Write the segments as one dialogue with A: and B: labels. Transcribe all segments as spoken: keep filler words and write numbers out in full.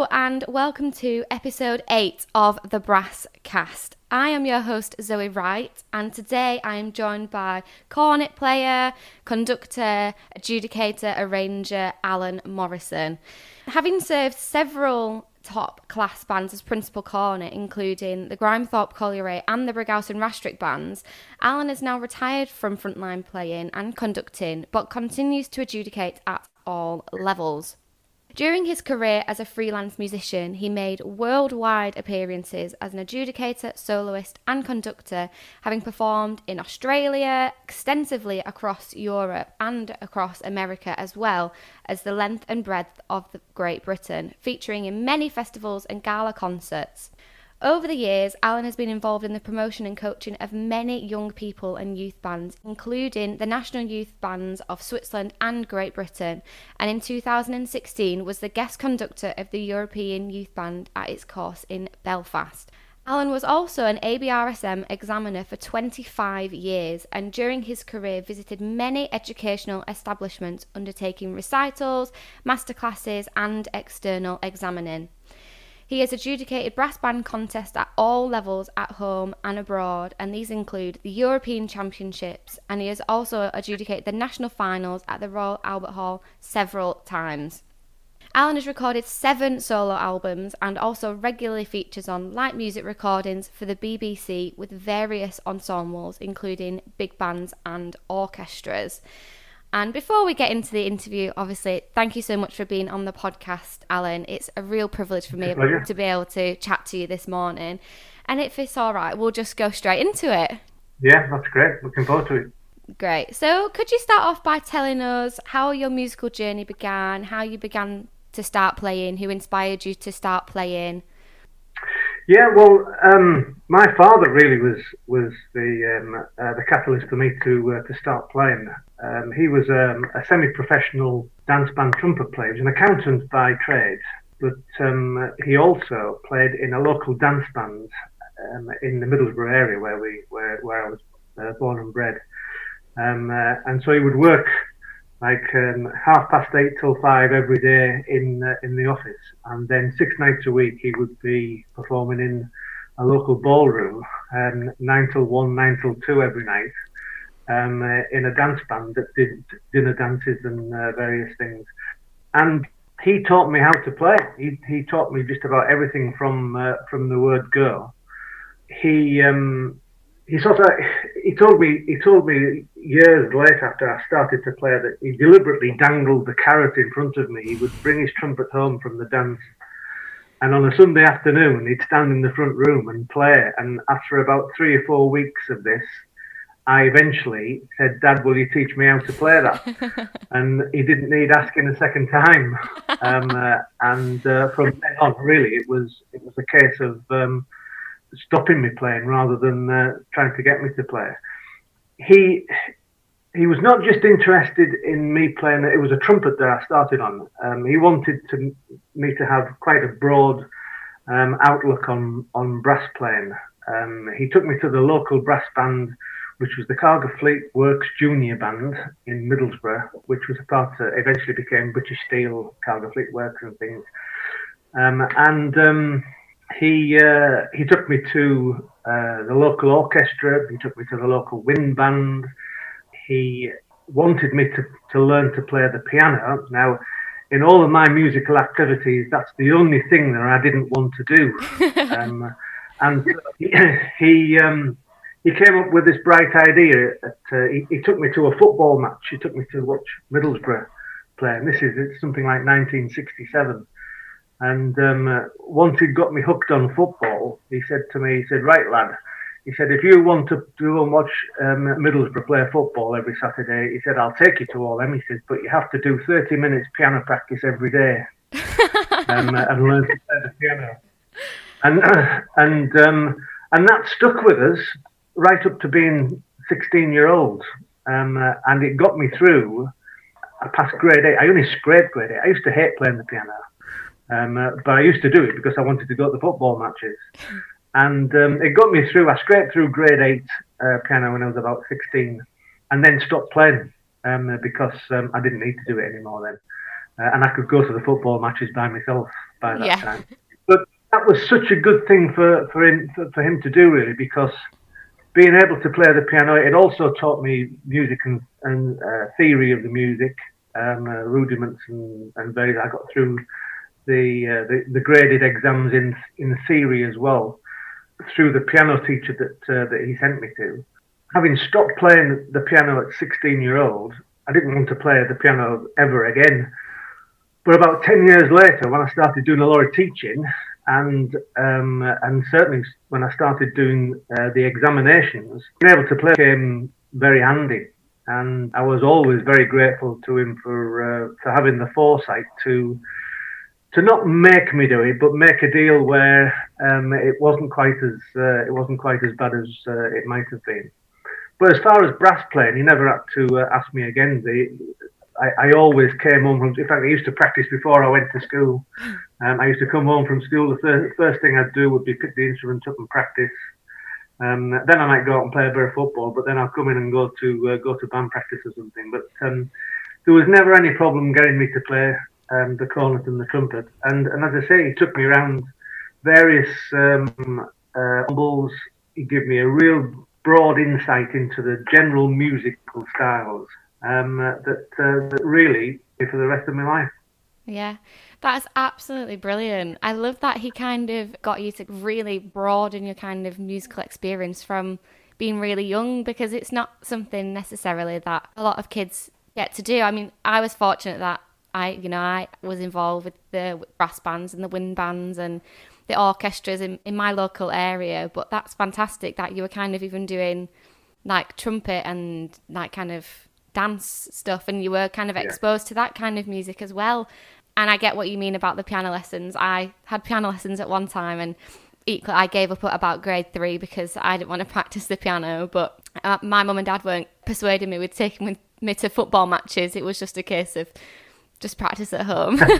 A: Hello and welcome to episode eight of the Brass Cast. I am your host Zoe Wright, and today I am joined by cornet player, conductor, adjudicator, arranger Alan Morrison. Having served several top class bands as principal cornet, including the Grimethorpe Colliery and the Brighouse Rastrick bands, Alan is now retired from frontline playing and conducting, but continues to adjudicate at all levels. During his career as a freelance musician, he made worldwide appearances as an adjudicator, soloist and conductor, having performed in Australia, extensively across Europe and across America, as well as the length and breadth of the Great Britain, featuring in many festivals and gala concerts. Over the years, Alan has been involved in the promotion and coaching of many young people and youth bands, including the National Youth Bands of Switzerland and Great Britain, and in two thousand sixteen was the guest conductor of the European Youth Band at its course in Belfast. Alan was also an A B R S M examiner for twenty-five years, and during his career visited many educational establishments undertaking recitals, masterclasses and external examining. He has adjudicated brass band contests at all levels at home and abroad, and these include the European Championships, and he has also adjudicated the national finals at the Royal Albert Hall several times. Alan has recorded seven solo albums and also regularly features on light music recordings for the B B C with various ensembles, including big bands and orchestras. And before we get into the interview, obviously, thank you so much for being on the podcast, Alan. It's a real privilege for me to be able to chat to you this morning. And if it's all right, we'll just go straight into it.
B: Yeah, that's great. Looking forward to it.
A: Great. So could you start off by telling us how your musical journey began, how you began to start playing, who inspired you to start playing?
B: Yeah, well, um, my father really was was the um, uh, the catalyst for me to uh, to start playing. Um, he was um, a semi-professional dance band trumpet player. He was an accountant by trade, but um, he also played in a local dance band um, in the Middlesbrough area where we where where I was uh, born and bred. Um, uh, and so he would work like um, half past eight till five every day in uh, in the office, and then six nights a week he would be performing in a local ballroom, um, nine till one, nine till two every night, um, uh, in a dance band that did dinner dances and uh, various things. And he taught me how to play. He he taught me just about everything from uh, from the word go. He um, He sort of, he told me, he told me years later after I started to play that he deliberately dangled the carrot in front of me. He would bring his trumpet home from the dance, and on a Sunday afternoon, he'd stand in the front room and play. And after about three or four weeks of this, I eventually said, "Dad, will you teach me how to play that?" And he didn't need asking a second time. Um, uh, and uh, from then on, really, it was it was a case of um, stopping me playing rather than uh, trying to get me to play. He he was not just interested in me playing. It was a trumpet that I started on. Um, he wanted to me to have quite a broad um, outlook on on brass playing. Um, he took me to the local brass band, which was the Cargo Fleet Works Junior Band in Middlesbrough, which was a part of, eventually became British Steel, Cargo Fleet Works and things. Um, and um, He uh, he took me to uh, the local orchestra. He took me to the local wind band. He wanted me to, to learn to play the piano. Now, in all of my musical activities, that's the only thing that I didn't want to do. um, and he he, um, he came up with this bright idea. That, uh, he, he took me to a football match. He took me to watch Middlesbrough play. And this is it's something like nineteen sixty-seven. And um, uh, once he'd got me hooked on football, he said to me, he said, "Right, lad," he said, "if you want to go and watch um, Middlesbrough play football every Saturday," he said, "I'll take you to all them." He said, "but you have to do thirty minutes piano practice every day um, uh, and learn to play the piano." And uh, and um, and that stuck with us right up to being sixteen year old. Um, uh, and it got me through. I passed grade eight. I only scraped grade eight. I used to hate playing the piano. Um, uh, but I used to do it because I wanted to go to the football matches. And um, it got me through. I scraped through grade eight uh, piano when I was about sixteen, and then stopped playing um, because um, I didn't need to do it anymore then. uh, and I could go to the football matches by myself by that
A: yeah.
B: time. But that was such a good thing for, for him for, for him to do, really, because being able to play the piano, it also taught me music and, and uh, theory of the music, um, uh, rudiments and, and various. I got through the, uh, the the graded exams in in theory as well through the piano teacher that uh, that he sent me to. Having stopped playing the piano at sixteen year old, I didn't want to play the piano ever again. But about ten years later, when I started doing a lot of teaching, and um, and certainly when I started doing uh, the examinations, being able to play came very handy. And I was always very grateful to him for uh, for having the foresight to to not make me do it, but make a deal where um, it wasn't quite as uh, it wasn't quite as bad as uh, it might have been. But as far as brass playing, he never had to uh, ask me again. The, I, I always came home from. In fact, I used to practice before I went to school. Um, I used to come home from school. The first, first thing I'd do would be pick the instrument up and practice. Um, then I might go out and play a bit of football. But then I'll come in and go to uh, go to band practice or something. But um, there was never any problem getting me to play um, the cornet and the trumpet. And and as I say, he took me around various um, uh, ensembles. He gave me a real broad insight into the general musical styles. Um, uh, that uh, that really for the rest of my life.
A: Yeah, that's absolutely brilliant. I love that he kind of got you to really broaden your kind of musical experience from being really young, because it's not something necessarily that a lot of kids get to do. I mean, I was fortunate that I, you know, I was involved with the brass bands and the wind bands and the orchestras in, in my local area, but that's fantastic that you were kind of even doing like trumpet and like kind of dance stuff, and you were kind of exposed yeah. to that kind of music as well. And I get what you mean about the piano lessons. I had piano lessons at one time, and equally I gave up at about grade three because I didn't want to practice the piano, but uh, my mum and dad weren't persuading me with taking with me to football matches. It was just a case of just practice at home.
B: Well,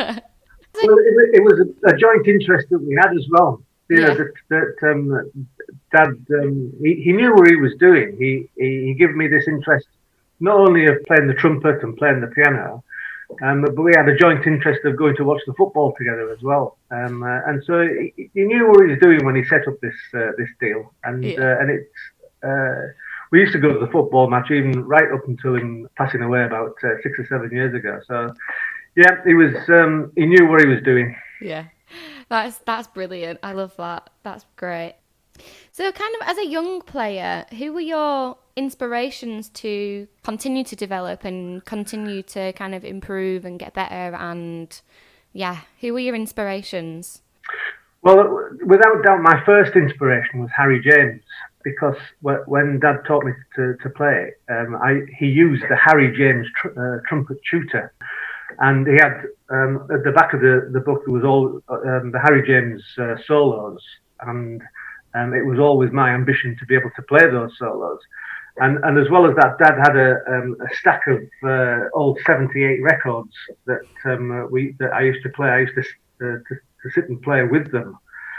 B: it, it was a, a joint interest that we had as well. You know, yeah. that, that um, Dad, um, he, he knew what he was doing. He, he, he gave me this interest not only of playing the trumpet and playing the piano, um, but we had a joint interest of going to watch the football together as well. Um, uh, and so he, he knew what he was doing when he set up this uh, this deal. And yeah. uh, and it's uh, we used to go to the football match even right up until him passing away about uh, six or seven years ago. So yeah, he was um, he knew what he was doing.
A: Yeah, that's that's brilliant. I love that. That's great. So kind of as a young player, who were your inspirations to continue to develop and continue to kind of improve and get better? And yeah, who were your inspirations?
B: Well, without doubt, my first inspiration was Harry James, because when Dad taught me to, to play, um, I, he used the Harry James tr- uh, trumpet tutor. And he had, um, at the back of the, the book, there was all um, the Harry James uh, solos. And Um, it was always my ambition to be able to play those solos. And and as well as that, Dad had a, um, a stack of uh, old seventy-eight records that um, uh, we that I used to play. I used to, uh, to to sit and play with them.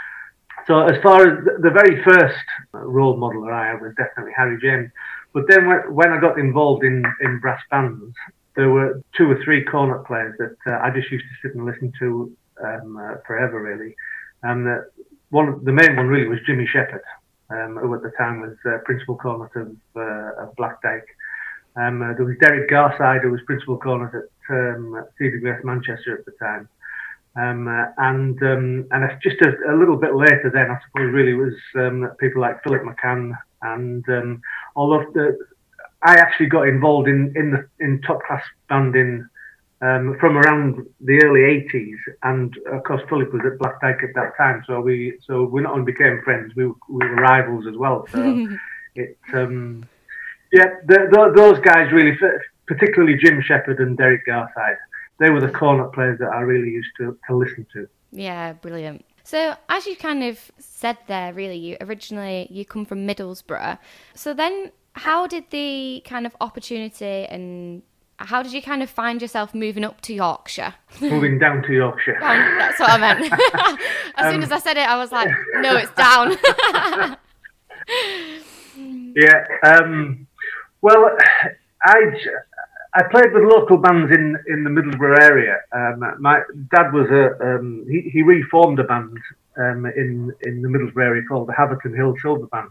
B: So as far as the, the very first role model that I had was definitely Harry James. But then when, when I got involved in, in brass bands, there were two or three cornet players that uh, I just used to sit and listen to um, uh, forever, really. And uh, one, the main one really was Jimmy Shepherd, um, who at the time was uh, principal cornet of, uh, of Black Dyke. Um, uh, there was Derek Garside, who was principal cornet at um, C W S Manchester at the time. Um, uh, and um, and just a, a little bit later then, I suppose, really was um, people like Philip McCann. And um, although the, I actually got involved in, in the in top class banding um, from around the early eighties, and of course Philip was at Black Dyke at that time, so we so we not only became friends, we, we were rivals as well. So it um, yeah, the, the, those guys really, particularly Jim Shepherd and Derek Garside, they were the cornet players that I really used to, to listen to.
A: Yeah, brilliant. So as you kind of said there, really, you originally you come from Middlesbrough. So then how did the kind of opportunity and how did you kind of find yourself moving up to Yorkshire?
B: Moving down to Yorkshire.
A: Oh, that's what I meant. As um, soon as I said it, I was like, no, it's down.
B: yeah. Um, well, I... I played with local bands in, in the Middlesbrough area. Um, my dad was a um, he, he reformed a band um, in in the Middlesbrough area called the Haverton Hill Silver Band,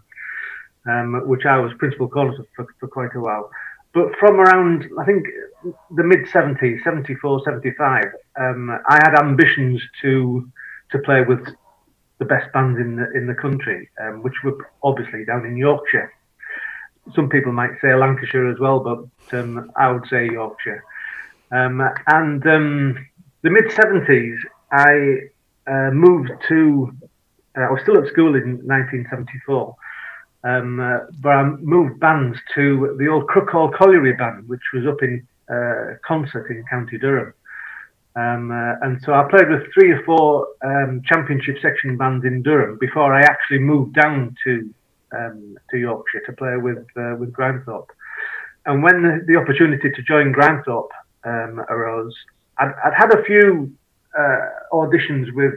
B: um, which I was principal cornet for, for quite a while. But from around, I think, the mid seventies, seventy-four, seventy-five, um, I had ambitions to to play with the best bands in the in the country, um, which were obviously down in Yorkshire. Some people might say Lancashire as well, but um, I would say Yorkshire. Um, and um, the mid seventies, I uh, moved to. Uh, I was still at school in nineteen seventy-four, um, uh, but I moved bands to the old Crook Hall Colliery Band, which was up in uh, Concert in County Durham. Um, uh, and so I played with three or four um, championship section bands in Durham before I actually moved down to. Um, to Yorkshire to play with uh, with Grimethorpe. And when the, the opportunity to join Grimethorpe um, arose, I'd, I'd had a few uh, auditions with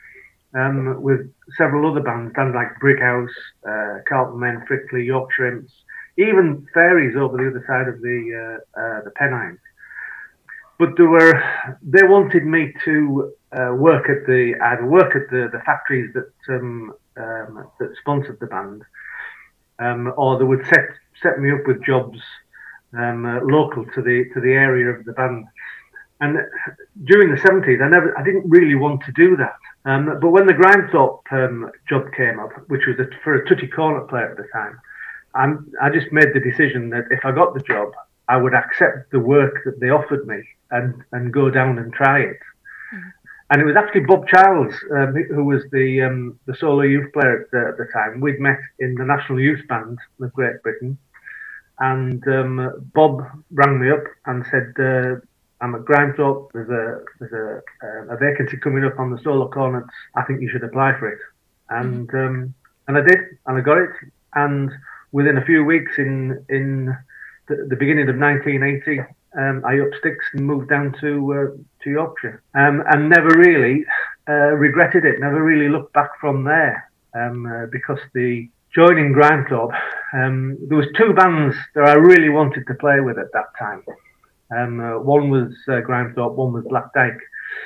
B: um, with several other bands, bands like Brighouse, uh, Carlton Men, Frickley, Yorkshire Imps, even Fairies over the other side of the uh, uh, the Pennines. But there were they wanted me to uh, work at the either work at the, the factories that um, um, that sponsored the band. Um, or they would set set me up with jobs um, uh, local to the to the area of the band. And during the seventies, I never I didn't really want to do that. Um, but when the Grimethorpe um, job came up, which was a, for a tutty cornet player at the time, I'm, I just made the decision that if I got the job, I would accept the work that they offered me and and go down and try it. Mm. And it was actually Bob Childs, um, who was the um, the solo youth player at the, at the time. We'd met in the National Youth Band of Great Britain. And um, Bob rang me up and said, uh, I'm at Grimethorpe, there's, a, there's a, uh, a vacancy coming up on the solo cornets. I think you should apply for it. And um, and I did, and I got it. And within a few weeks, in, in the, the beginning of nineteen eighty, Um, I upped sticks and moved down to uh, to Yorkshire, um, and never really uh, regretted it. Never really looked back from there, um, uh, because the joining Grimethorpe, um, there was two bands that I really wanted to play with at that time. Um, uh, one was uh, Grimethorpe, one was Black Dyke,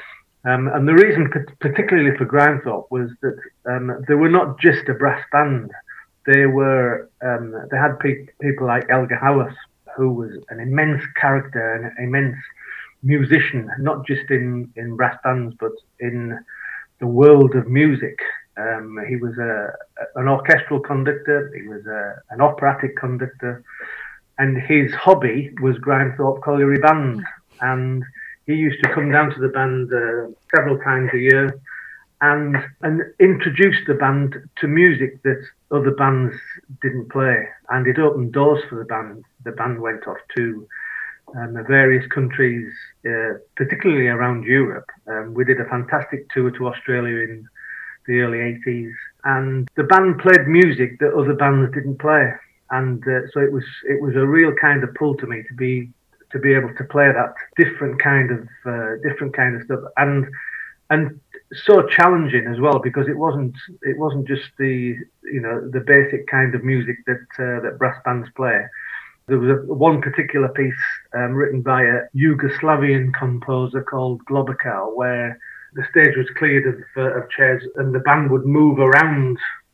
B: um, and the reason, particularly for Grimethorpe, was that um, they were not just a brass band. They were um, they had pe- people like Elgar Howarth, who was an immense character, an immense musician, not just in, in brass bands, but in the world of music. Um, he was a, an orchestral conductor, he was a, an operatic conductor, and his hobby was Grimethorpe Colliery Band. And he used to come down to the band uh, several times a year and and introduce the band to music that other bands didn't play. And it opened doors for the band. The band went off to um, various countries, uh, particularly around Europe. Um, we did a fantastic tour to Australia in the early eighties, and the band played music that other bands didn't play. And uh, so it was it was a real kind of pull to me to be to be able to play that different kind of uh, different kind of stuff, and and so challenging as well, because it wasn't it wasn't just the you know the basic kind of music that uh, that brass bands play. There was a, one particular piece um, written by a Yugoslavian composer called Globokar, where the stage was cleared of, uh, of chairs and the band would move around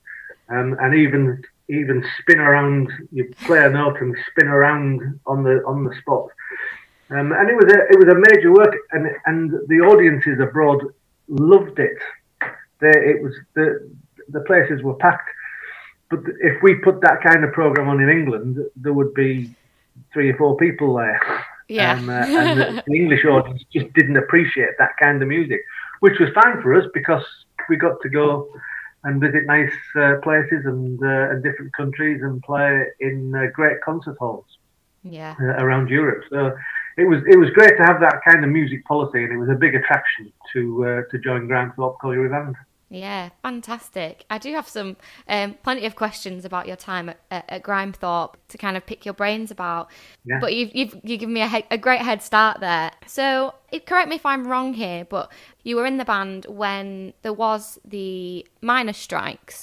B: um, and even even spin around. You play a note and spin around on the on the spot, um, and it was a it was a major work, and and the audiences abroad loved it. They, it was the the places were packed. But if we put that kind of program on in England, there would be three or four people there.
A: Yeah.
B: Um, uh, and the, the English audience just didn't appreciate that kind of music, which was fine for us because we got to go and visit nice uh, places and, uh, and different countries and play in uh, great concert halls.
A: Yeah.
B: Uh, around Europe. So it was it was great to have that kind of music policy, and it was a big attraction to uh, to join Grimethorpe Colliery Band.
A: Yeah, fantastic. I do have some um, plenty of questions about your time at, at, at Grimethorpe to kind of pick your brains about. Yeah. But you've you've you given me a, he- a great head start there. So it, correct me if I'm wrong here, but you were in the band when there was the miners' strikes,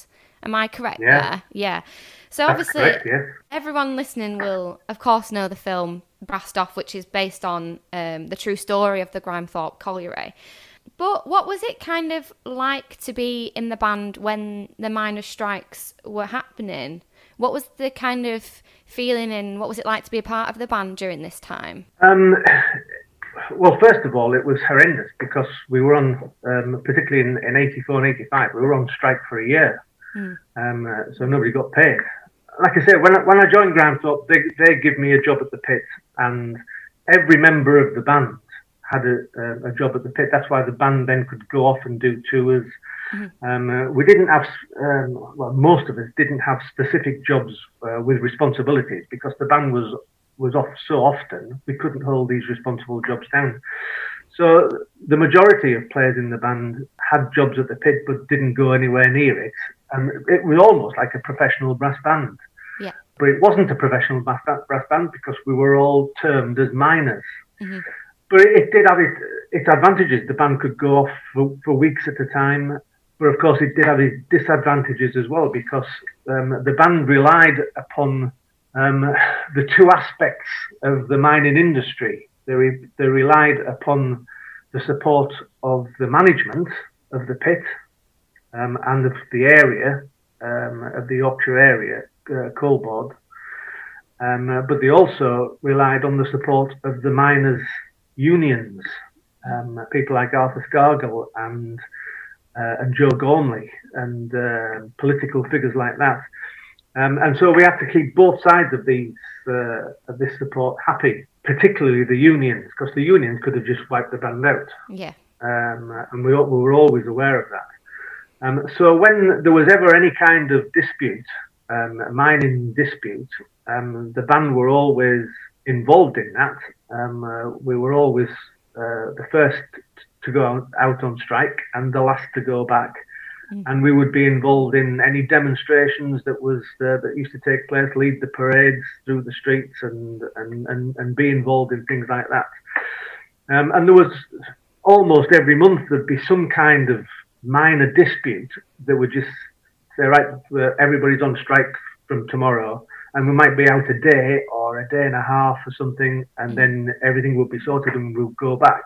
A: Am I correct
B: Yeah.
A: there? Yeah. So
B: That's
A: obviously,
B: correct, yes.
A: everyone listening will, of course, know the film Brassed Off, which is based on um, the true story of the Grimethorpe Colliery. But what was it kind of like to be in the band when the miners' strikes were happening? What was the kind of feeling and what was it like to be a part of the band during this time?
B: Um, well, first of all, it was horrendous because we were on, um, particularly in, in eighty-four and eighty-five, we were on strike for a year.
A: Mm.
B: Um, uh, so nobody got paid. Like I said, when I, when I joined Grimethorpe, they they give me a job at the pit, and every member of the band had a, a, a job at the pit. That's why the band then could go off and do tours. Mm-hmm. Um, uh, we didn't have, um, well, most of us didn't have specific jobs uh, with responsibilities because the band was was off so often we couldn't hold these responsible jobs down. So the majority of players in the band had jobs at the pit but didn't go anywhere near it. And it was almost like a professional brass band.
A: Yeah.
B: But it wasn't a professional brass band because we were all termed as miners. Mm-hmm. But it, it did have it, its advantages. The band could go off for, for weeks at a time. But of course, it did have its disadvantages as well because um, the band relied upon um, the two aspects of the mining industry. They, re, they relied upon the support of the management of the pit um, and of the area, um, of the Yorkshire area, uh, coal board. Um, uh, but they also relied on the support of the miners' unions, um, people like Arthur Scargill and uh, and Joe Gormley and uh, political figures like that. Um, and so we had to keep both sides of these uh, of this support happy, particularly the unions, because the unions could have just wiped the band out.
A: Yeah.
B: Um, and we, we were always aware of that. Um, so when there was ever any kind of dispute, um, a mining dispute, um, the band were always involved in that. Um, uh, we were always uh, the first to go out on strike and the last to go back. Mm. And we would be involved in any demonstrations that was uh, that used to take place, lead the parades through the streets, and and, and, and be involved in things like that. Um, and there was almost every month there'd be some kind of minor dispute that would just say, right, everybody's on strike from tomorrow, and we might be out a day or a day and a half or something, and then everything will be sorted and we'll go back.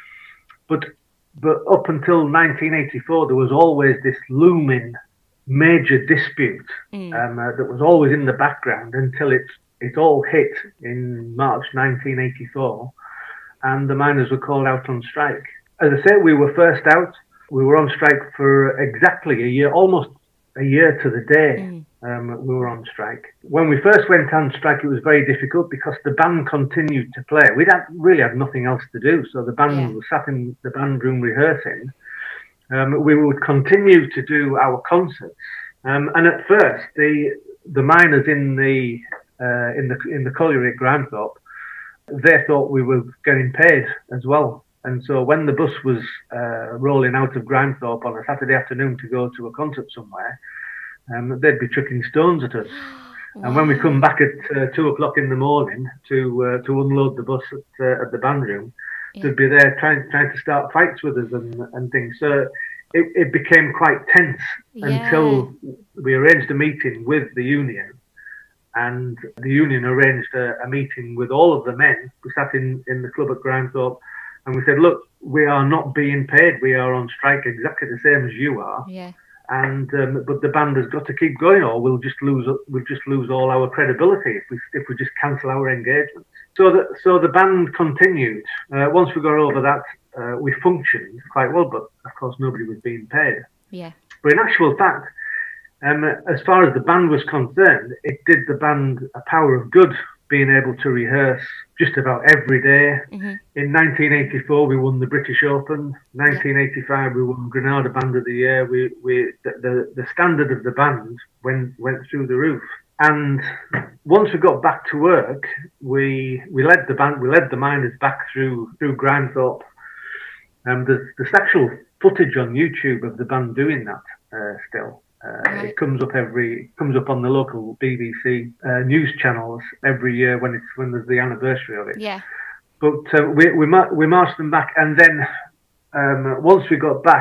B: But but up until nineteen eighty-four, there was always this looming major dispute mm. um, uh, that was always in the background until it it all hit in March nineteen eighty-four, and the miners were called out on strike. As I say, we were first out. We were on strike for exactly a year, almost a year to the day. Mm. Um, we were on strike. When we first went on strike, it was very difficult because the band continued to play. We had really had nothing else to do, so the band yeah. was sat in the band room rehearsing. Um, we would continue to do our concerts, um, and at first, the the miners in the uh, in the in the colliery at Grimethorpe, they thought we were getting paid as well. And so when the bus was uh, rolling out of Grimethorpe on a Saturday afternoon to go to a concert somewhere, um, they'd be chucking stones at us. Wow. And when we come back at uh, two o'clock in the morning to uh, to unload the bus at, uh, at the band room, yeah. they'd be there trying trying to start fights with us and, and things. So it, it became quite tense yeah. until we arranged a meeting with the union. And the union arranged a, a meeting with all of the men. We sat in, in the club at Grimethorpe. And we said, look, we are not being paid. We are on strike exactly the same as you are.
A: Yeah.
B: And um, but the band has got to keep going, or we'll just lose we'll just lose all our credibility if we if we just cancel our engagement. So that so the band continued. Uh, once we got over that, uh, we functioned quite well, but of course nobody was being paid.
A: Yeah.
B: But in actual fact, um, as far as the band was concerned, it did the band a power of good, being able to rehearse just about every day. Mm-hmm. In nineteen eighty-four, we won the British Open. nineteen eighty-five, we won Granada Band of the Year. We, we, the, the, the standard of the band went went through the roof. And once we got back to work, we we led the band, we led the miners back through through Grimethorpe. Um, there's, there's actual footage on YouTube of the band doing that uh, still. Uh, right. It comes up every comes up on the local B B C uh, news channels every year when it's when there's the anniversary of it.
A: Yeah.
B: But uh, we we mar- we marched them back, and then um, once we got back,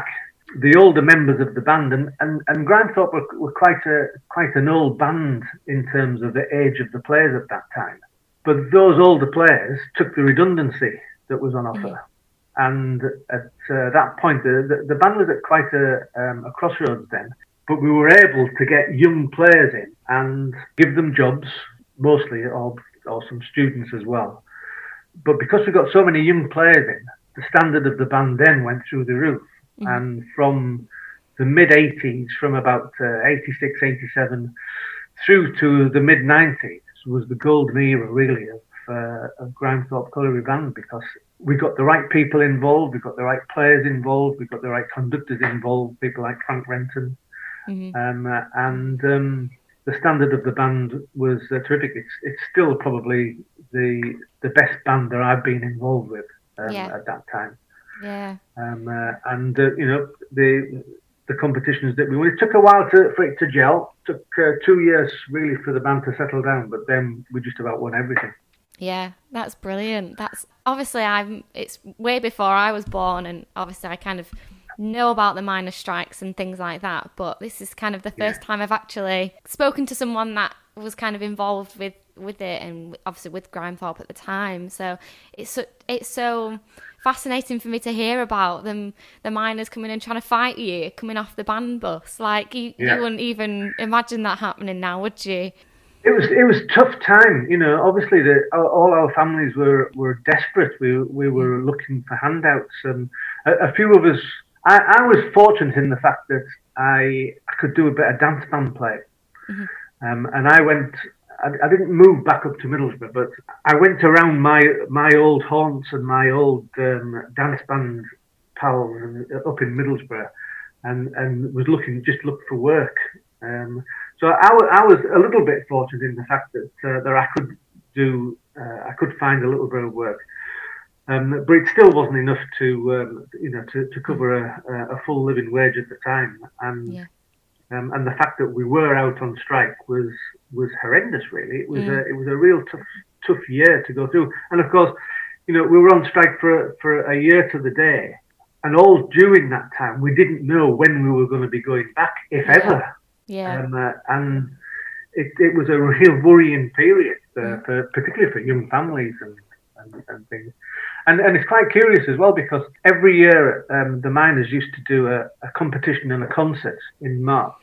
B: the older members of the band, and, and, and Grimethorpe were, were quite a quite an old band in terms of the age of the players at that time. But those older players took the redundancy that was on offer. Mm-hmm. And at uh, that point, the, the, the band was at quite a, um, a crossroads then. But we were able to get young players in and give them jobs, mostly, or, or some students as well. But because we got so many young players in, the standard of the band then went through the roof. Mm-hmm. And from the mid-eighties, from about uh, eighty-six, eighty-seven, through to the mid-nineties, was the golden era, really, of, uh, of Grimethorpe Colliery Band, because we got the right people involved, we got the right players involved, we got the right conductors involved, people like Frank Renton. Mm-hmm. um, uh, and um, the standard of the band was uh, terrific. It's, it's still probably the the best band that I've been involved with um, yeah. at that time.
A: Yeah.
B: Um, uh, and, uh, you know, the the competitions that we won, it took a while to, for it to gel. It took uh, two years, really, for the band to settle down, but then we just about won everything.
A: Yeah, that's brilliant. That's obviously, I'm. It's way before I was born, and obviously I kind of know about the miners' strikes and things like that, but this is kind of the first yeah. time I've actually spoken to someone that was kind of involved with, with it, and obviously with Grimethorpe at the time. So it's so, it's so fascinating for me to hear about them, the miners coming and trying to fight you, coming off the band bus. Like, you, yeah. you wouldn't even imagine that happening now, would you?
B: It was it was a tough time, you know. Obviously, the, all our families were, were desperate. We we were looking for handouts, and a, a few of us. I, I was fortunate in the fact that I, I could do a bit of dance band play, mm-hmm. um, and I went. I, I didn't move back up to Middlesbrough, but I went around my my old haunts and my old um, dance band pals up in Middlesbrough, and, and was looking just looked for work. Um, so I, I was a little bit fortunate in the fact that uh, that I could do uh, I could find a little bit of work, um, but it still wasn't enough to um, you know to, to cover a, a full living wage at the time, and yeah. um, and the fact that we were out on strike was was horrendous. Really, it was mm. a it was a real tough tough year to go through, and of course, you know, we were on strike for for a year to the day, and all during that time we didn't know when we were going to be going back, if yeah. ever.
A: Yeah,
B: um, uh, and it, it was a real worrying period, uh, mm. for, particularly for young families and, and, and things. And and it's quite curious as well, because every year um, the miners used to do a, a competition and a concert in March,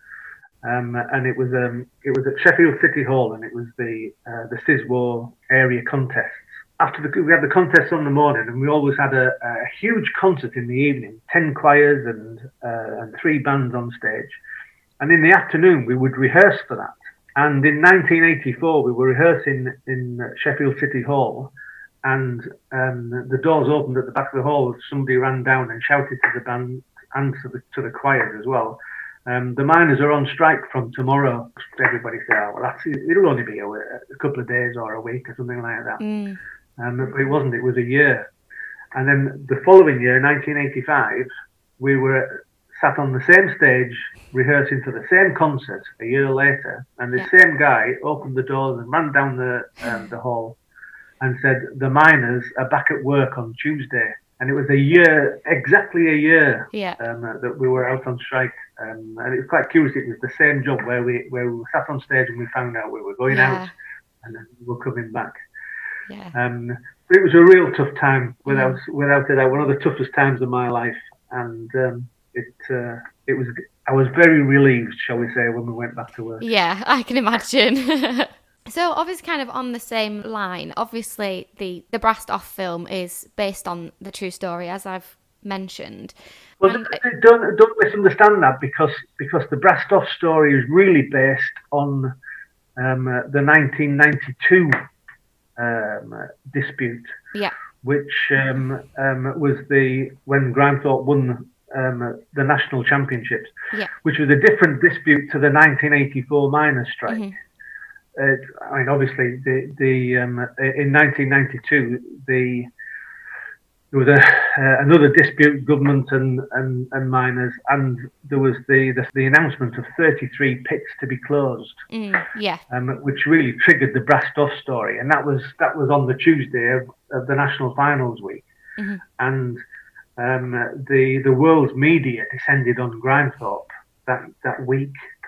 B: um, and it was um it was at Sheffield City Hall, and it was the uh, the C I S W O area contests. After the we had the contests on the morning, and we always had a, a huge concert in the evening, ten choirs and uh, and three bands on stage. And in the afternoon, we would rehearse for that. And in nineteen eighty-four, we were rehearsing in Sheffield City Hall, and um, the doors opened at the back of the hall. Somebody ran down and shouted to the band and to the, to the choirs as well. Um, the miners are on strike from tomorrow. Everybody said, oh, well, that's, it'll only be a, a couple of days or a week or something like that. Mm. Um, but it wasn't. It was a year. And then the following year, nineteen eighty-five, we were sat on the same stage rehearsing for the same concert a year later, and the yeah. same guy opened the doors and ran down the um, the hall and said, the miners are back at work on Tuesday. And it was a year, exactly a year
A: yeah.
B: um, that we were out on strike. Um, and it was quite curious. It was the same job where we where we sat on stage and we found out we were going yeah. out and then we were coming back.
A: Yeah.
B: Um, but it was a real tough time, without mm. without it. One of the toughest times of my life. And um, it uh, it was I was very relieved, shall we say, when we went back to work.
A: Yeah, I can imagine. So obviously, kind of on the same line, obviously the, the Brassed Off film is based on the true story, as I've mentioned.
B: Well,
A: and...
B: don't don't misunderstand that, because because the Brassed Off story is really based on um, uh, the nineteen ninety-two um, dispute,
A: yeah,
B: which um, um, was the when Grimethorpe won um, the national championships,
A: yeah,
B: which was a different dispute to the nineteen eighty-four miners' strike.
A: Mm-hmm.
B: Uh, I mean, obviously, the the um, in nineteen ninety-two, the there was a uh, another dispute, government and, and, and miners, and there was the, the the announcement of thirty-three pits to be closed.
A: Mm, yeah,
B: um, which really triggered the Brassed Off story, and that was that was on the Tuesday of, of the national finals week,
A: mm-hmm.
B: and um, the the world's media descended on Grimethorpe that that week.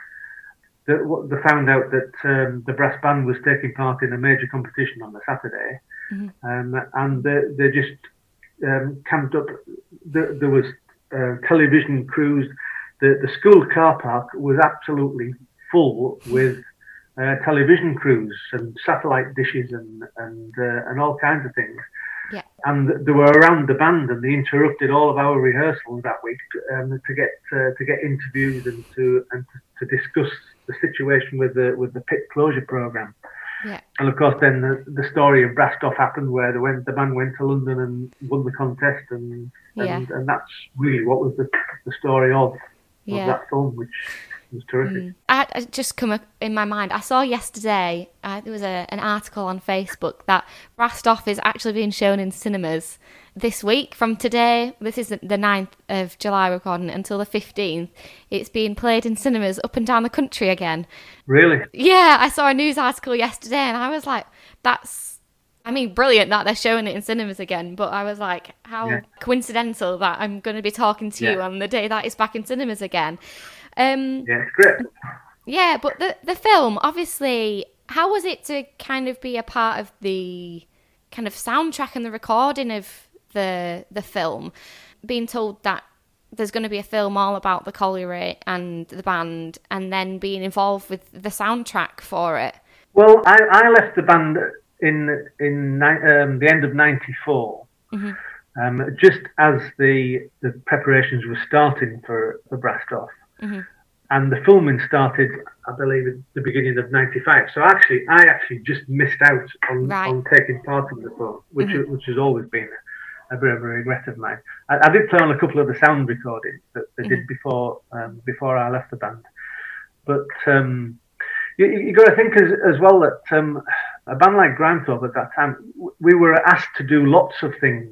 B: They, they found out that um, the brass band was taking part in a major competition on the Saturday, mm-hmm. um, and they, they just um, camped up. There, there was uh, television crews. The the school car park was absolutely full with uh, television crews and satellite dishes and and uh, and all kinds of things.
A: Yeah.
B: And they were around the band, and they interrupted all of our rehearsals that week um, to get uh, to get interviews and to and to, to discuss the situation with the with the pit closure program.
A: Yeah.
B: And of course, then the, the story of Brastoff happened, where they went, the band went to London and won the contest, and
A: yeah.
B: and, and that's really what was the the story of, of
A: yeah.
B: that film, which was terrific.
A: Mm. I, I just come up in my mind. I saw yesterday uh, there was a, an article on Facebook that Brastoff is actually being shown in cinemas this week from today. This is the ninth of July recording until the fifteenth. It's being played in cinemas up and down the country again.
B: Really?
A: Yeah, I saw a news article yesterday and I was like, that's, I mean, brilliant that they're showing it in cinemas again. But I was like, how yeah. coincidental that I'm going to be talking to yeah. you on the day that it's back in cinemas again. Um,
B: yeah, it's great.
A: Yeah, but the the film, obviously, how was it to kind of be a part of the kind of soundtrack and the recording of the the film? Being told that there's going to be a film all about the colliery and the band, and then being involved with the soundtrack for it.
B: Well, I, I left the band in in um, the end of ninety-four, mm-hmm. um, just as the the preparations were starting for for Brastoff. Mm-hmm. And the filming started, I believe, at the beginning of ninety-five. So actually, I actually just missed out on, right. on taking part in the film, which mm-hmm. which has always been a bit of a regret of mine. I, I did play on a couple of the sound recordings that they mm-hmm. did before um, before I left the band. But um, you, you got to think as, as well that um, a band like Grimethorpe at that time, we were asked to do lots of things.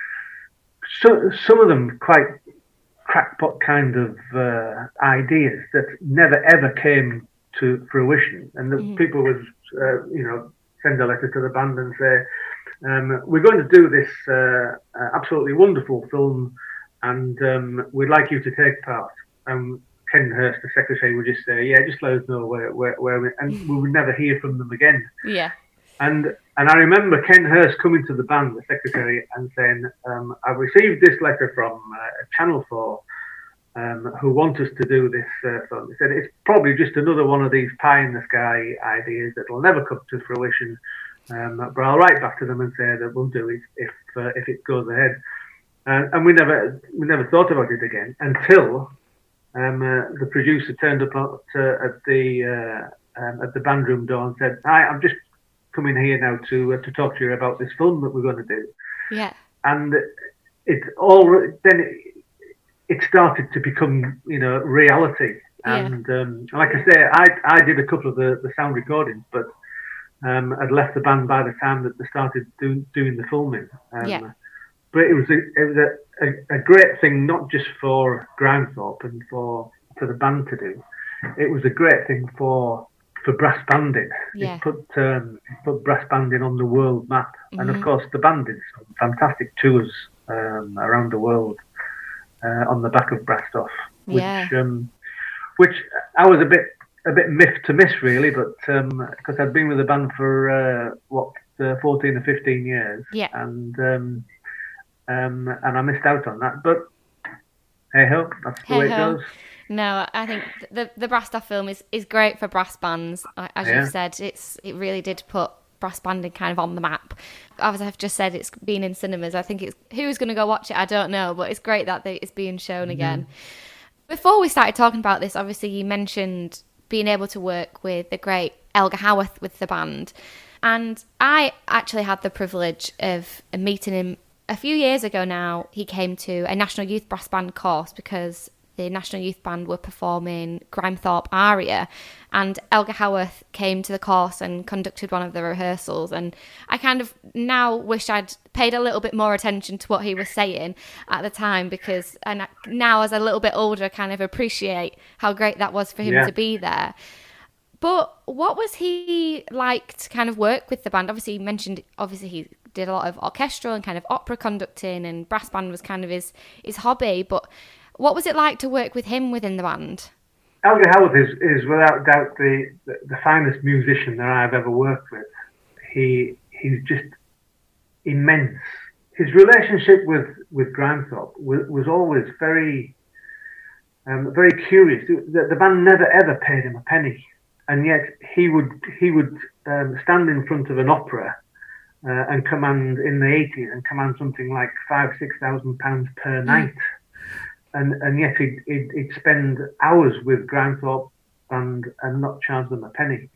B: So some of them quite crackpot kind of uh, ideas that never ever came to fruition, and the mm-hmm. people would, uh, you know, send a letter to the band and say, um, "We're going to do this uh, uh, absolutely wonderful film, and um, we'd like you to take part." Um, Ken Hurst, the secretary, would just say, "Yeah, just let us know where where, where we," and we would never hear from them again.
A: Yeah.
B: And and I remember Ken Hurst coming to the band, the secretary, and saying, um, "I've received this letter from uh, Channel four, um, who want us to do this uh, film." He said, "It's probably just another one of these pie in the sky ideas that will never come to fruition. Um, but I'll write back to them and say that we'll do it if uh, if it goes ahead." Uh, and we never we never thought about it again until um, uh, the producer turned up at, uh, at the uh, um, at the band room door and said, "Hi, I'm just coming here now to uh, to talk to you about this film that we're going to do."
A: Yeah.
B: And it all then it, it started to become, you know, reality. And yeah. um, like I say, I I did a couple of the, the sound recordings, but um, I'd left the band by the time that they started do, doing the filming. Um,
A: yeah.
B: But it was a it was a, a, a great thing, not just for Grimethorpe and for for the band to do. It was a great thing for. For brass banding,
A: yeah.
B: it put um, it put brass banding on the world map, mm-hmm. and of course the band did some fantastic tours um, around the world uh, on the back of Brastoff, which
A: yeah.
B: um, which I was a bit a bit miffed to miss really, but because um, I'd been with the band for uh, what uh, fourteen or fifteen years,
A: yeah.
B: and um, um, and I missed out on that, but hey ho, that's the
A: hey
B: way
A: ho.
B: it goes.
A: No, I think the the Brastoff film is, is great for brass bands. As
B: yeah.
A: you've said, it's it really did put brass banding kind of on the map. As I've just said, it's been in cinemas. I think it's who's going to go watch it, I don't know, but it's great that it's being shown again. Mm. Before we started talking about this, obviously you mentioned being able to work with the great Elgar Howarth with the band. And I actually had the privilege of meeting him a few years ago now. He came to a National Youth Brass Band course because the National Youth Band were performing Grimethorpe Aria, and Elgar Howarth came to the course and conducted one of the rehearsals, and I kind of now wish I'd paid a little bit more attention to what he was saying at the time, because and now as a little bit older I kind of appreciate how great that was for him
B: yeah.
A: to be there. But what was he like to kind of work with the band? Obviously, you mentioned, obviously, he did a lot of orchestral and kind of opera conducting, and brass band was kind of his, his hobby. But what was it like to work with him within the band?
B: Helge Howarth is, is without doubt the, the, the finest musician that I've ever worked with. He He's just immense. His relationship with, with Grindthorpe was, was always very, um, very curious. The, the band never ever paid him a penny. And yet he would he would um, stand in front of an opera uh, and command in the eighties and command something like five six thousand pounds per night, and and yet he'd, he'd, he'd spend hours with Grindthorpe and and not charge them a penny.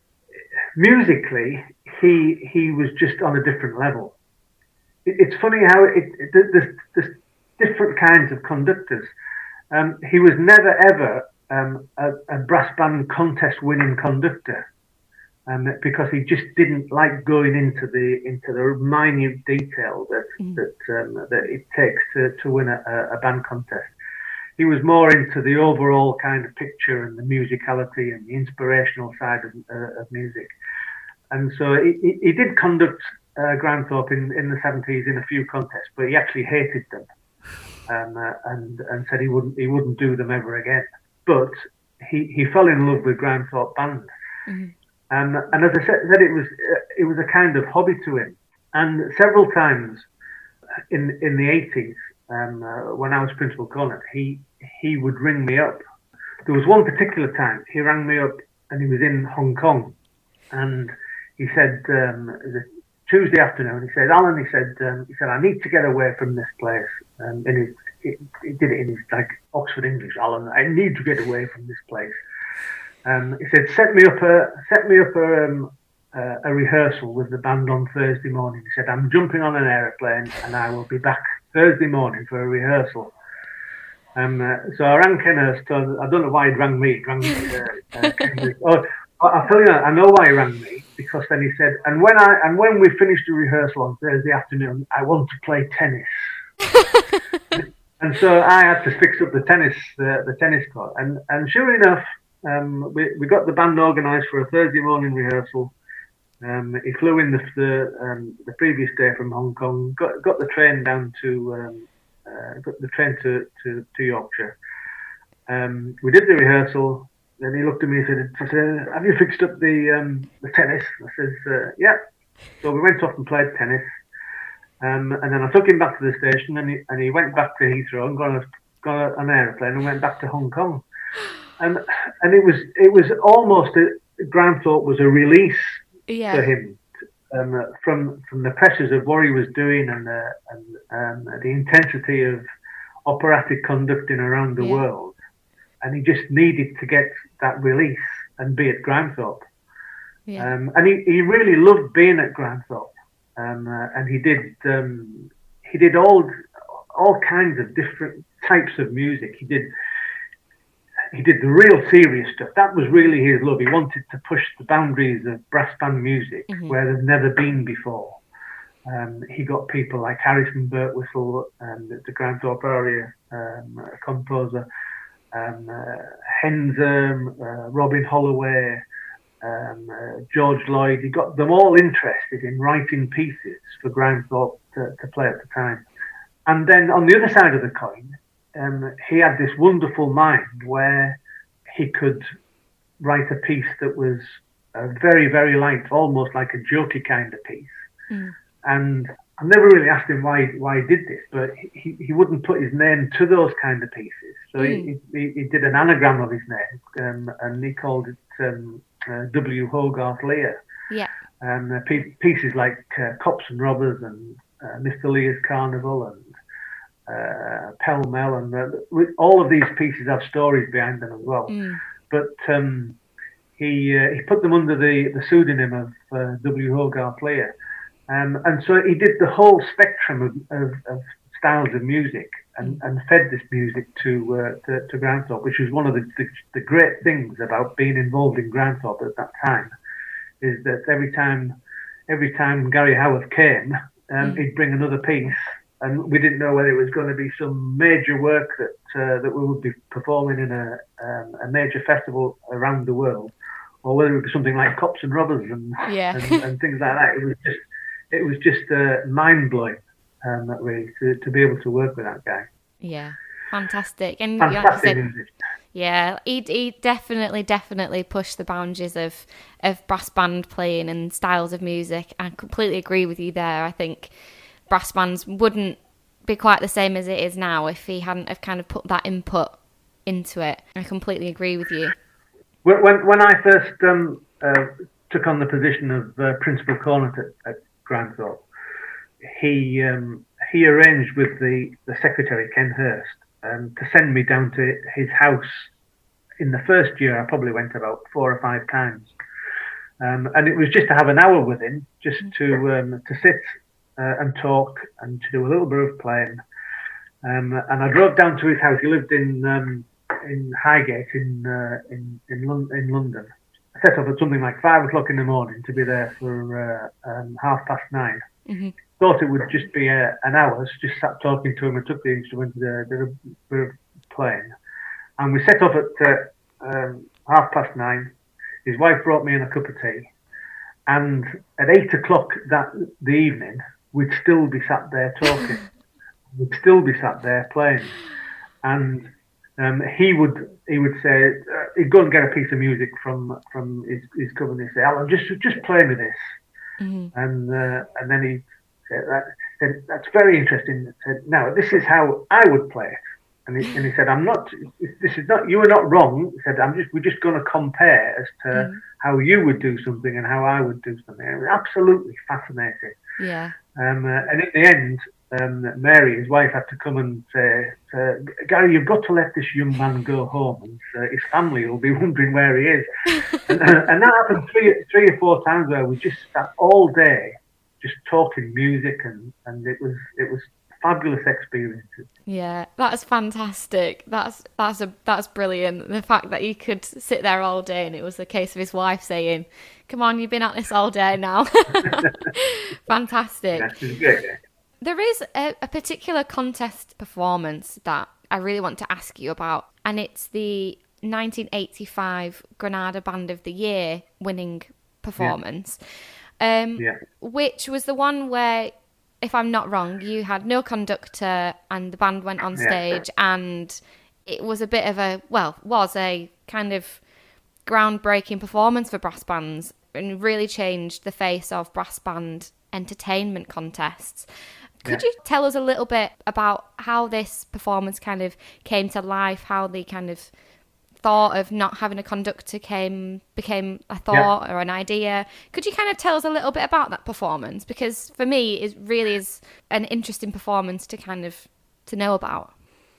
B: Musically, he he was just on a different level. It, it's funny how it, it there's, there's different kinds of conductors. Um, he was never ever Um, a, a brass band contest winning conductor, um, because he just didn't like going into the into the minute detail that mm. that um, that it takes to, to win a, a band contest. He was more into the overall kind of picture and the musicality and the inspirational side of, uh, of music. And so he, he, he did conduct uh, Grindthorpe in, in the seventies in a few contests, but he actually hated them, um, uh, and and said he wouldn't he wouldn't do them ever again. But he, he fell in love with Grindthorpe Band, mm-hmm. and and as I said, said it was uh, it was a kind of hobby to him. And several times in in the eighties, um, uh, when I was principal cornet, he he would ring me up. There was one particular time he rang me up, and he was in Hong Kong, and he said um, it was a Tuesday afternoon. He said, Alan, he said um, he said I need to get away from this place, um, in his. He, he did it in his like Oxford English. Alan, I need to get away from this place. Um, he said, set me up a set me up a, um, uh, a rehearsal with the band on Thursday morning. He said, I'm jumping on an aeroplane and I will be back Thursday morning for a rehearsal. Um, uh, so I rang Ken Hurst. I don't know why he rang me. He rang uh, uh, Ken Hurst. Oh, I'll tell you, I know why he rang me, because then he said, and when I and when we finished the rehearsal on Thursday afternoon, I want to play tennis. And so I had to fix up the tennis, uh, the tennis court, and and sure enough, um, we we got the band organised for a Thursday morning rehearsal. Um, he flew in the the, um, the previous day from Hong Kong, got got the train down to um, uh, got the train to to, to Yorkshire. Um, we did the rehearsal. Then he looked at me and said, said "Have you fixed up the um, the tennis?" I says, uh, "Yeah." So we went off and played tennis. Um, and then I took him back to the station, and he, and he went back to Heathrow and got, a, got an aeroplane and went back to Hong Kong. And and it was it was almost a, Grindthorpe was a release yeah. for him um, from from the pressures of what he was doing and the and um, the intensity of operatic conducting around the yeah. world. And he just needed to get that release and be at Grindthorpe. Yeah. Um, and he, he really loved being at Grindthorpe. Um, uh, and he did um, he did all all kinds of different types of music. He did he did the real serious stuff. That was really his love. He wanted to push the boundaries of brass band music mm-hmm. where they've never been before. Um, he got people like Harrison Birtwistle, um, the, the Grindthorpe area um, composer, um, uh, Henson, uh, Robin Holloway. Um, uh, George Lloyd, he got them all interested in writing pieces for Grindthorpe to, to play at the time. And then on the other side of the coin, um, he had this wonderful mind where he could write a piece that was uh, very, very light, almost like a jokey kind of piece. Mm. And I never really asked him why why he did this, but he, he wouldn't put his name to those kind of pieces. So mm. he, he, he did an anagram of his name, um, and he called it um, uh, W. Hogarth Lear.
A: Yeah.
B: And uh, p- pieces like uh, Cops and Robbers and uh, Mister Lear's Carnival and uh, Pell Mell, and uh, all of these pieces have stories behind them as well. Mm. But um, he uh, he put them under the, the pseudonym of uh, W. Hogarth Lear. Um, and so he did the whole spectrum of, of, of styles of music and, and fed this music to, uh, to to Grindthorpe, which was one of the, the, the great things about being involved in Grindthorpe at that time, is that every time every time Gary Howarth came, um, mm. he'd bring another piece, and we didn't know whether it was going to be some major work that uh, that we would be performing in a um, a major festival around the world, or whether it was something like Cops and Robbers and
A: yeah.
B: and, and things like that. It was just it was just uh, mind blowing, um, really, to to be able to work with that guy.
A: Yeah, fantastic. And
B: Fantastic
A: like you said,
B: music.
A: yeah, he he definitely definitely pushed the boundaries of of brass band playing and styles of music. I completely agree with you there. I think brass bands wouldn't be quite the same as it is now if he hadn't have kind of put that input into it. I completely agree with you.
B: When when I first um, uh, took on the position of uh, principal cornet at, at Grindthorpe, he um, he arranged with the, the secretary Ken Hurst um, to send me down to his house. In the first year, I probably went about four or five times, um, and it was just to have an hour with him, just to um, to sit uh, and talk and to do a little bit of playing. Um, and I drove down to his house. He lived in um, in Highgate in uh, in in, Lon- in London. I set off at something like five o'clock in the morning to be there for uh, um, half past nine.
A: Mm-hmm.
B: Thought it would just be a, an hour. So just sat talking to him and took the instrument, uh, did a bit of playing, and we set off at uh, um, half past nine. His wife brought me in a cup of tea, and at eight o'clock that the evening, we'd still be sat there talking. We'd still be sat there playing, and um, he would he would say uh, he'd go and get a piece of music from from his, his cupboard and he'd say, "Alan, just just play me this,"
A: Mm-hmm.
B: and uh, and then he said, that, said, "That's very interesting." He said, "Now this is how I would play it," and he, and he said, "I'm not. This is not. You are not wrong." He said, "I'm just. We're just going to compare as to mm-hmm. how you would do something and how I would do something." And it was absolutely fascinating.
A: Yeah.
B: Um, uh, and in the end. Um, Mary, his wife, had to come and say, uh, "Gary, you've got to let this young man go home, and uh, his family will be wondering where he is." and, uh, and that happened three, three or four times where we just sat all day, just talking music, and, and it was it was fabulous experiences.
A: Yeah, that's fantastic. That's that's a that's brilliant. The fact that you could sit there all day, and it was the case of his wife saying, "Come on, you've been at this all day now." Fantastic.
B: Yeah, it was great, yeah.
A: There is a, a particular contest performance that I really want to ask you about, and it's the nineteen eighty-five Granada Band of the Year winning performance, yeah. Um, yeah. which was the one where, if I'm not wrong, you had no conductor and the band went on stage, yeah. and it was a bit of a, well, was a kind of groundbreaking performance for brass bands and really changed the face of brass band entertainment contests. Could yeah. you tell us a little bit about how this performance kind of came to life, how the kind of thought of not having a conductor came became a thought yeah. or an idea? Could you kind of tell us a little bit about that performance? Because for me, it really is an interesting performance to kind of to know about.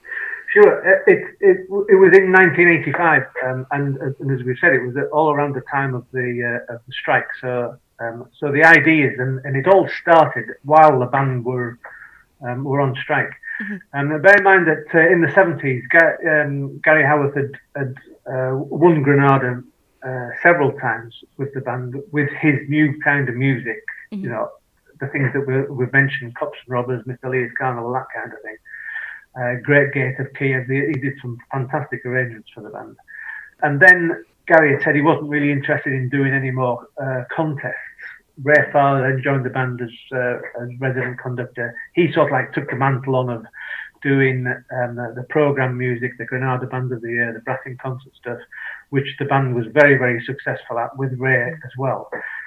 B: Sure. It it, it was in nineteen eighty-five, um, and, and as we said, it was all around the time of the uh, of the strike. So. Um, so the ideas, and, and it all started while the band were um, were on strike. Mm-hmm. And bear in mind that uh, in the seventies, Gar- um, Gary Howarth had, had uh, won Granada uh, several times with the band, with his new kind of music, mm-hmm. you know, the things that we, we've mentioned, Cops and Robbers, Mister Lear's Carnival, that kind of thing. Uh, Great Gate of Kiev, he, he did some fantastic arrangements for the band. And then Gary had said he wasn't really interested in doing any more uh, contests. Ray Farr then joined the band as, uh, as resident conductor. He sort of like took the mantle on of doing um, the, the programme music, the Granada Band of the Year, the brass in concert stuff, which the band was very, very successful at with Ray as well.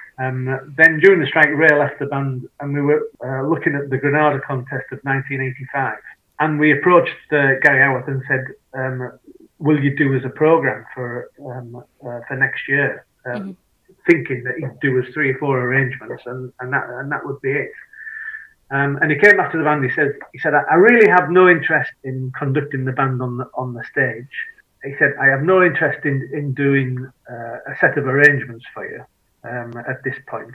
B: Um, then during the strike, Ray left the band, and we were uh, looking at the Granada contest of nineteen eighty-five. And we approached uh, Gary Howarth and said, um, will you do as a programme for, um, uh, for next year? Um, mm-hmm. Thinking that he'd do us three or four arrangements, and, and that and that would be it. Um, and he came back to the band. He said, "He said I really have no interest in conducting the band on the on the stage." He said, "I have no interest in in doing uh, a set of arrangements for you um, at this point."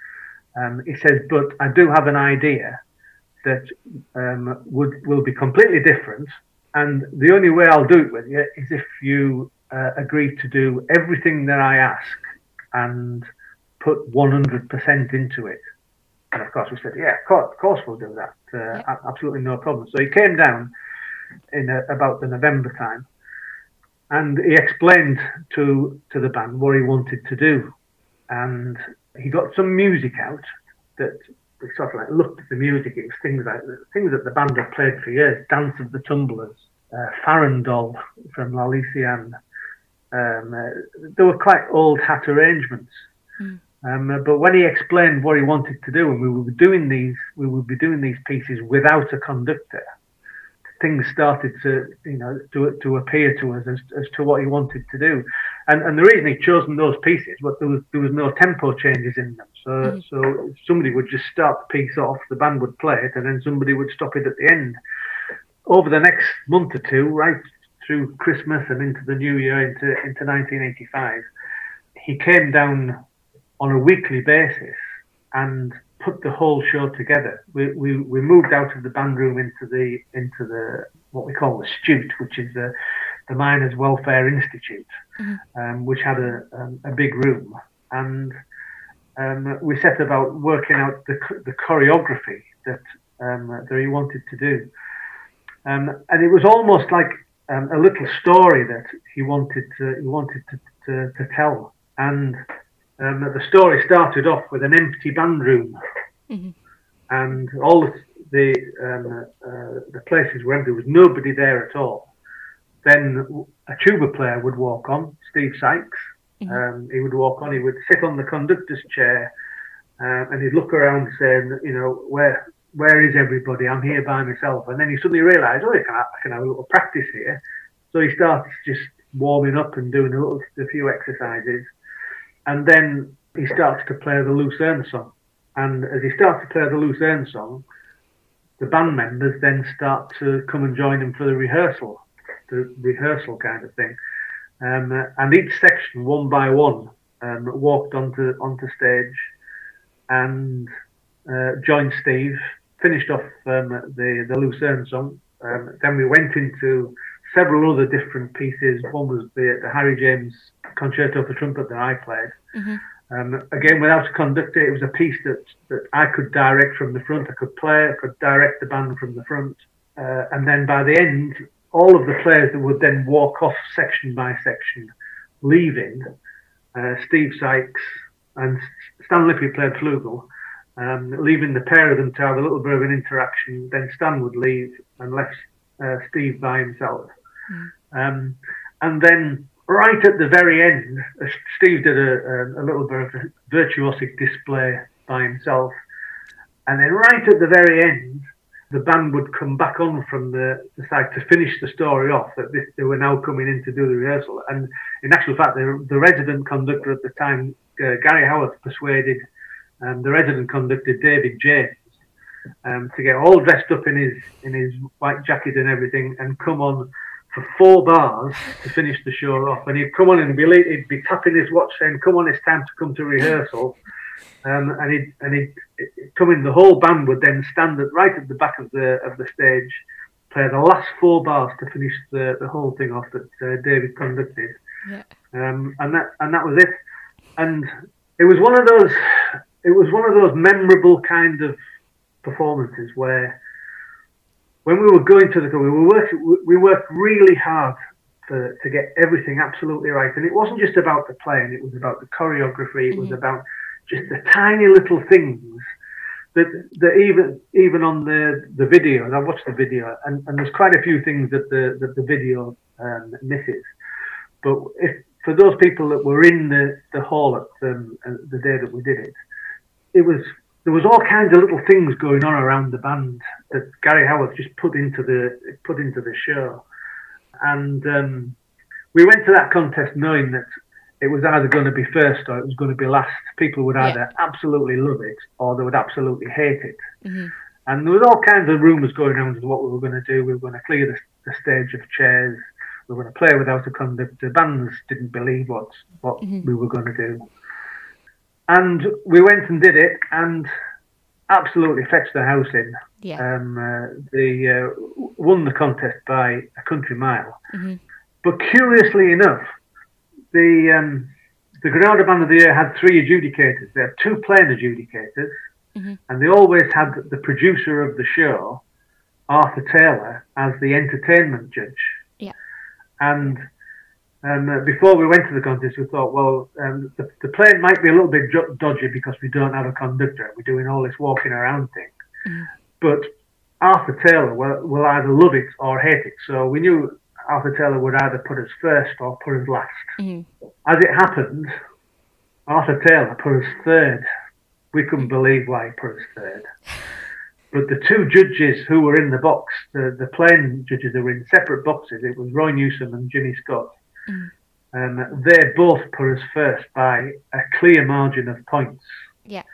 B: Um, he says, "But I do have an idea that um, would will be completely different, and the only way I'll do it with you is if you uh, agree to do everything that I ask." And put one hundred percent into it. And of course we said, yeah, of course, of course we'll do that. Uh, yeah. Absolutely no problem. So he came down in a, about the November time, and he explained to to the band what he wanted to do, and he got some music out that we sort of like looked at the music. It was things like things that the band had played for years: Dance of the Tumblers, uh, Farandole from La Lyciane. Um, uh, they were quite old hat arrangements. Mm. Um, uh, but when he explained what he wanted to do, and we were doing these, we would be doing these pieces without a conductor, things started to, you know, to to appear to us as, as to what he wanted to do. And and the reason he'd chosen those pieces was there was there was no tempo changes in them. So mm-hmm. so somebody would just start the piece off, the band would play it, and then somebody would stop it at the end. Over the next month or two, right through Christmas and into the new year, into into nineteen eighty-five, he came down on a weekly basis and put the whole show together. We, we we moved out of the band room into the into the what we call the Stute, which is the the Miners' Welfare Institute, mm-hmm. um, which had a um, a big room, and um, we set about working out the the choreography that um, that he wanted to do, um, and it was almost like um, a little story that he wanted to he wanted to to, to tell, and um, the story started off with an empty band room. Mm-hmm. And all the the, um, uh, the places were empty. There was nobody there at all. Then a tuba player would walk on, Steve Sykes. Mm-hmm. Um, he would walk on. He would sit on the conductor's chair, uh, and he'd look around, saying, "You know, where where is everybody? I'm here by myself." And then he suddenly realised, "Oh, I can, I can have a little practice here." So he starts just warming up and doing a, little, a few exercises, and then he starts to play the Lucerne song. And as he starts to play the Lucerne song, the band members then start to come and join him for the rehearsal, the rehearsal kind of thing. Um, and each section, one by one, um, walked onto onto stage and uh, joined Steve, finished off um, the, the Lucerne song. Um, then we went into several other different pieces. One was the, the Harry James Concerto for Trumpet that I played. Mm-hmm. Um, again, without a conductor, it was a piece that, that I could direct from the front. I could play, I could direct the band from the front. Uh, and then by the end, all of the players that would then walk off section by section, leaving, uh, Steve Sykes and Stan Lippy played flugel, um, leaving the pair of them to have a little bit of an interaction. Then Stan would leave and left uh, Steve by himself. Mm. Um, and then right at the very end, Steve did a, a, a little bit of a virtuosic display by himself. And then right at the very end, the band would come back on from the, the side to finish the story off, that this, they were now coming in to do the rehearsal. And in actual fact, the, the resident conductor at the time, uh, Gary Howarth, persuaded um, the resident conductor, David James, um, to get all dressed up in his in his white jacket and everything and come on for four bars to finish the show off. And he'd come on and be late, he'd be tapping his watch saying, "Come on, it's time to come to rehearsal." Um, and he'd, and he'd, he'd come in, the whole band would then stand at, right at the back of the of the stage, play the last four bars to finish the, the whole thing off that uh, David conducted. Yeah. Um, and that and that was it. And it was one of those it was one of those memorable kind of performances where, when we were going to the we were working, we worked really hard to, to get everything absolutely right. And it wasn't just about the playing; it was about the choreography. It mm-hmm. was about just the tiny little things that that even even on the the video. And I watched the video, and, and there's quite a few things that the that the video um, misses. But if for those people that were in the the hall at um, the day that we did it, it was. There was all kinds of little things going on around the band that Gary Howarth just put into the put into the show, and um, we went to that contest knowing that it was either going to be first or it was going to be last. People would either yeah. absolutely love it or they would absolutely hate it. Mm-hmm. And there was all kinds of rumours going around as to what we were going to do. We were going to clear the, the stage of chairs. We were going to play without a conductor. Bands didn't believe what what mm-hmm. we were going to do. And we went and did it, and absolutely fetched the house in. Yeah. Um, uh, they uh, won the contest by a country mile. Mm-hmm. But curiously enough, the um, the Granada Band of the Year had three adjudicators. They had two plain adjudicators, mm-hmm. and they always had the producer of the show, Arthur Taylor, as the entertainment judge. Yeah. And And uh, before we went to the contest, we thought, well, um, the, the playing might be a little bit dodgy because we don't have a conductor. We're doing all this walking around thing. Mm. But Arthur Taylor will, will either love it or hate it. So we knew Arthur Taylor would either put us first or put us last. Mm. As it happened, Arthur Taylor put us third. We couldn't believe why he put us third. But the two judges who were in the box, the, the playing judges who were in separate boxes, it was Roy Newsom and Jimmy Scott. Mm. Um, they both put us first by a clear margin of points.
A: Yeah.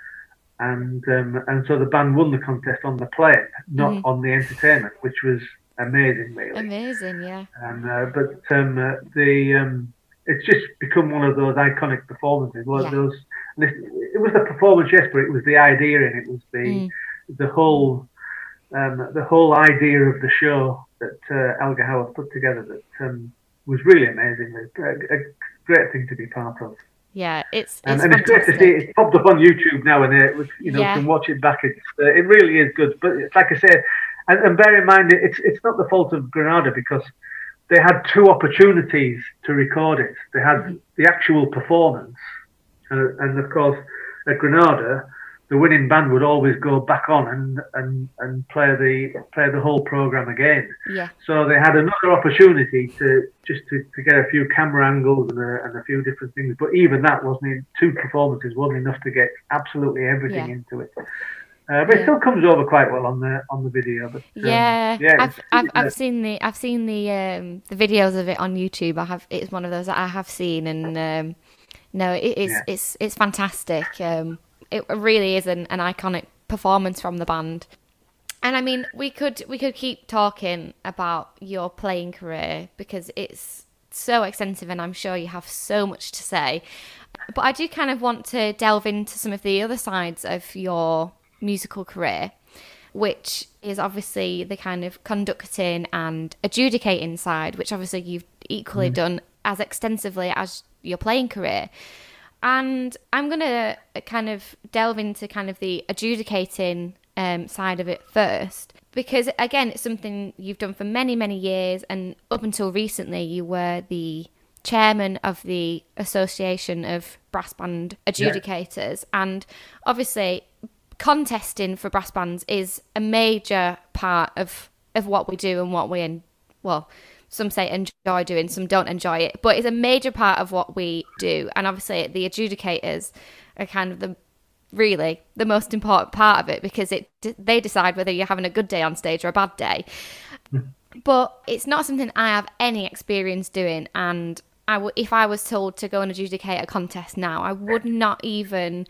B: And um, and so the band won the contest on the playing, not mm. on the entertainment, which was amazing, really.
A: Amazing, yeah.
B: And uh, but um, uh, the um, it's just become one of those iconic performances. One yeah. of those. This, it was the performance, yes, but it was the idea in it. It was the mm. the whole um, the whole idea of the show that uh, Elgar Howard put together. That. Um, was really amazing. A, a great thing to be part of.
A: Yeah, it's, it's
B: and, and it's great to see it. It's popped up on YouTube now, and it was, you know,
A: yeah.
B: you can watch it back. It's uh, it really is good. But it's, like I said, and, and bear in mind, it's it's not the fault of Granada because they had two opportunities to record it. They had mm-hmm. the actual performance, and, and of course, at Granada, the winning band would always go back on and, and, and play the play the whole program again.
A: Yeah.
B: So they had another opportunity to just to, to get a few camera angles and a, and a few different things. But even that wasn't two performances wasn't enough to get absolutely everything
A: yeah.
B: into it. Uh, but yeah. it still comes over quite well on the on the video. But um,
A: yeah,
B: yeah,
A: I've I've, I've seen the I've seen the um, the videos of it on YouTube. I have it's one of those that I have seen, and um, no, it, it's yeah. it's it's fantastic. Um, It really is an, an iconic performance from the band. And I mean, we could we could keep talking about your playing career because it's so extensive and I'm sure you have so much to say. But I do kind of want to delve into some of the other sides of your musical career, which is obviously the kind of conducting and adjudicating side, which obviously you've equally mm. done as extensively as your playing career. And I'm going to kind of delve into kind of the adjudicating um, side of it first, because, again, it's something you've done for many, many years. And up until recently, you were the chairman of the Association of Brass Band Adjudicators. Yeah. And obviously, contesting for brass bands is a major part of, of what we do and what we, well... Some say enjoy doing, some don't enjoy it. But it's a major part of what we do. And obviously the adjudicators are kind of the really the most important part of it because it they decide whether you're having a good day on stage or a bad day. Mm. But it's not something I have any experience doing. And I w- if I was told to go and adjudicate a contest now, I would not even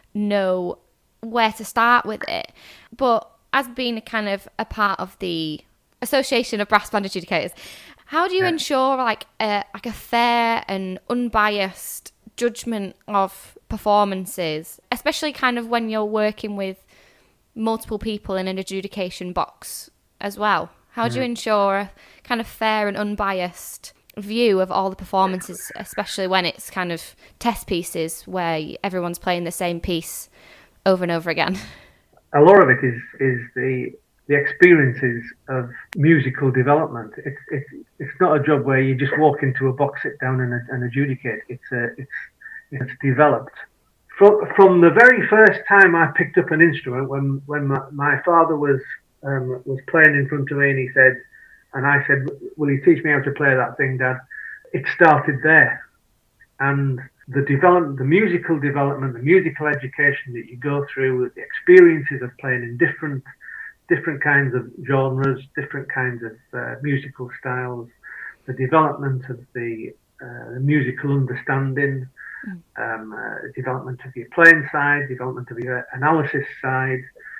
A: know where to start with it. But as being a kind of a part of the Association of Brass Band Adjudicators, how do you yeah. ensure like a like a fair and unbiased judgment of performances, especially kind of when you're working with multiple people in an adjudication box as well? How do you ensure a kind of fair and unbiased view of all the performances, especially when it's kind of test pieces where everyone's playing the same piece over and over again?
B: A lot of it is is the the experiences of musical development. It's it's it's not a job where you just walk into a box, sit down, and, and adjudicate. It's a it's it's developed from from the very first time I picked up an instrument. When when my, my father was um, was playing in front of me, and he said, and I said, "Will you teach me how to play that thing, Dad?" It started there, and the development, the musical development, the musical education that you go through, the experiences of playing in different different kinds of genres, different kinds of uh, musical styles, the development of the, uh, the musical understanding, mm. um, uh, development of your playing side, development of your analysis side,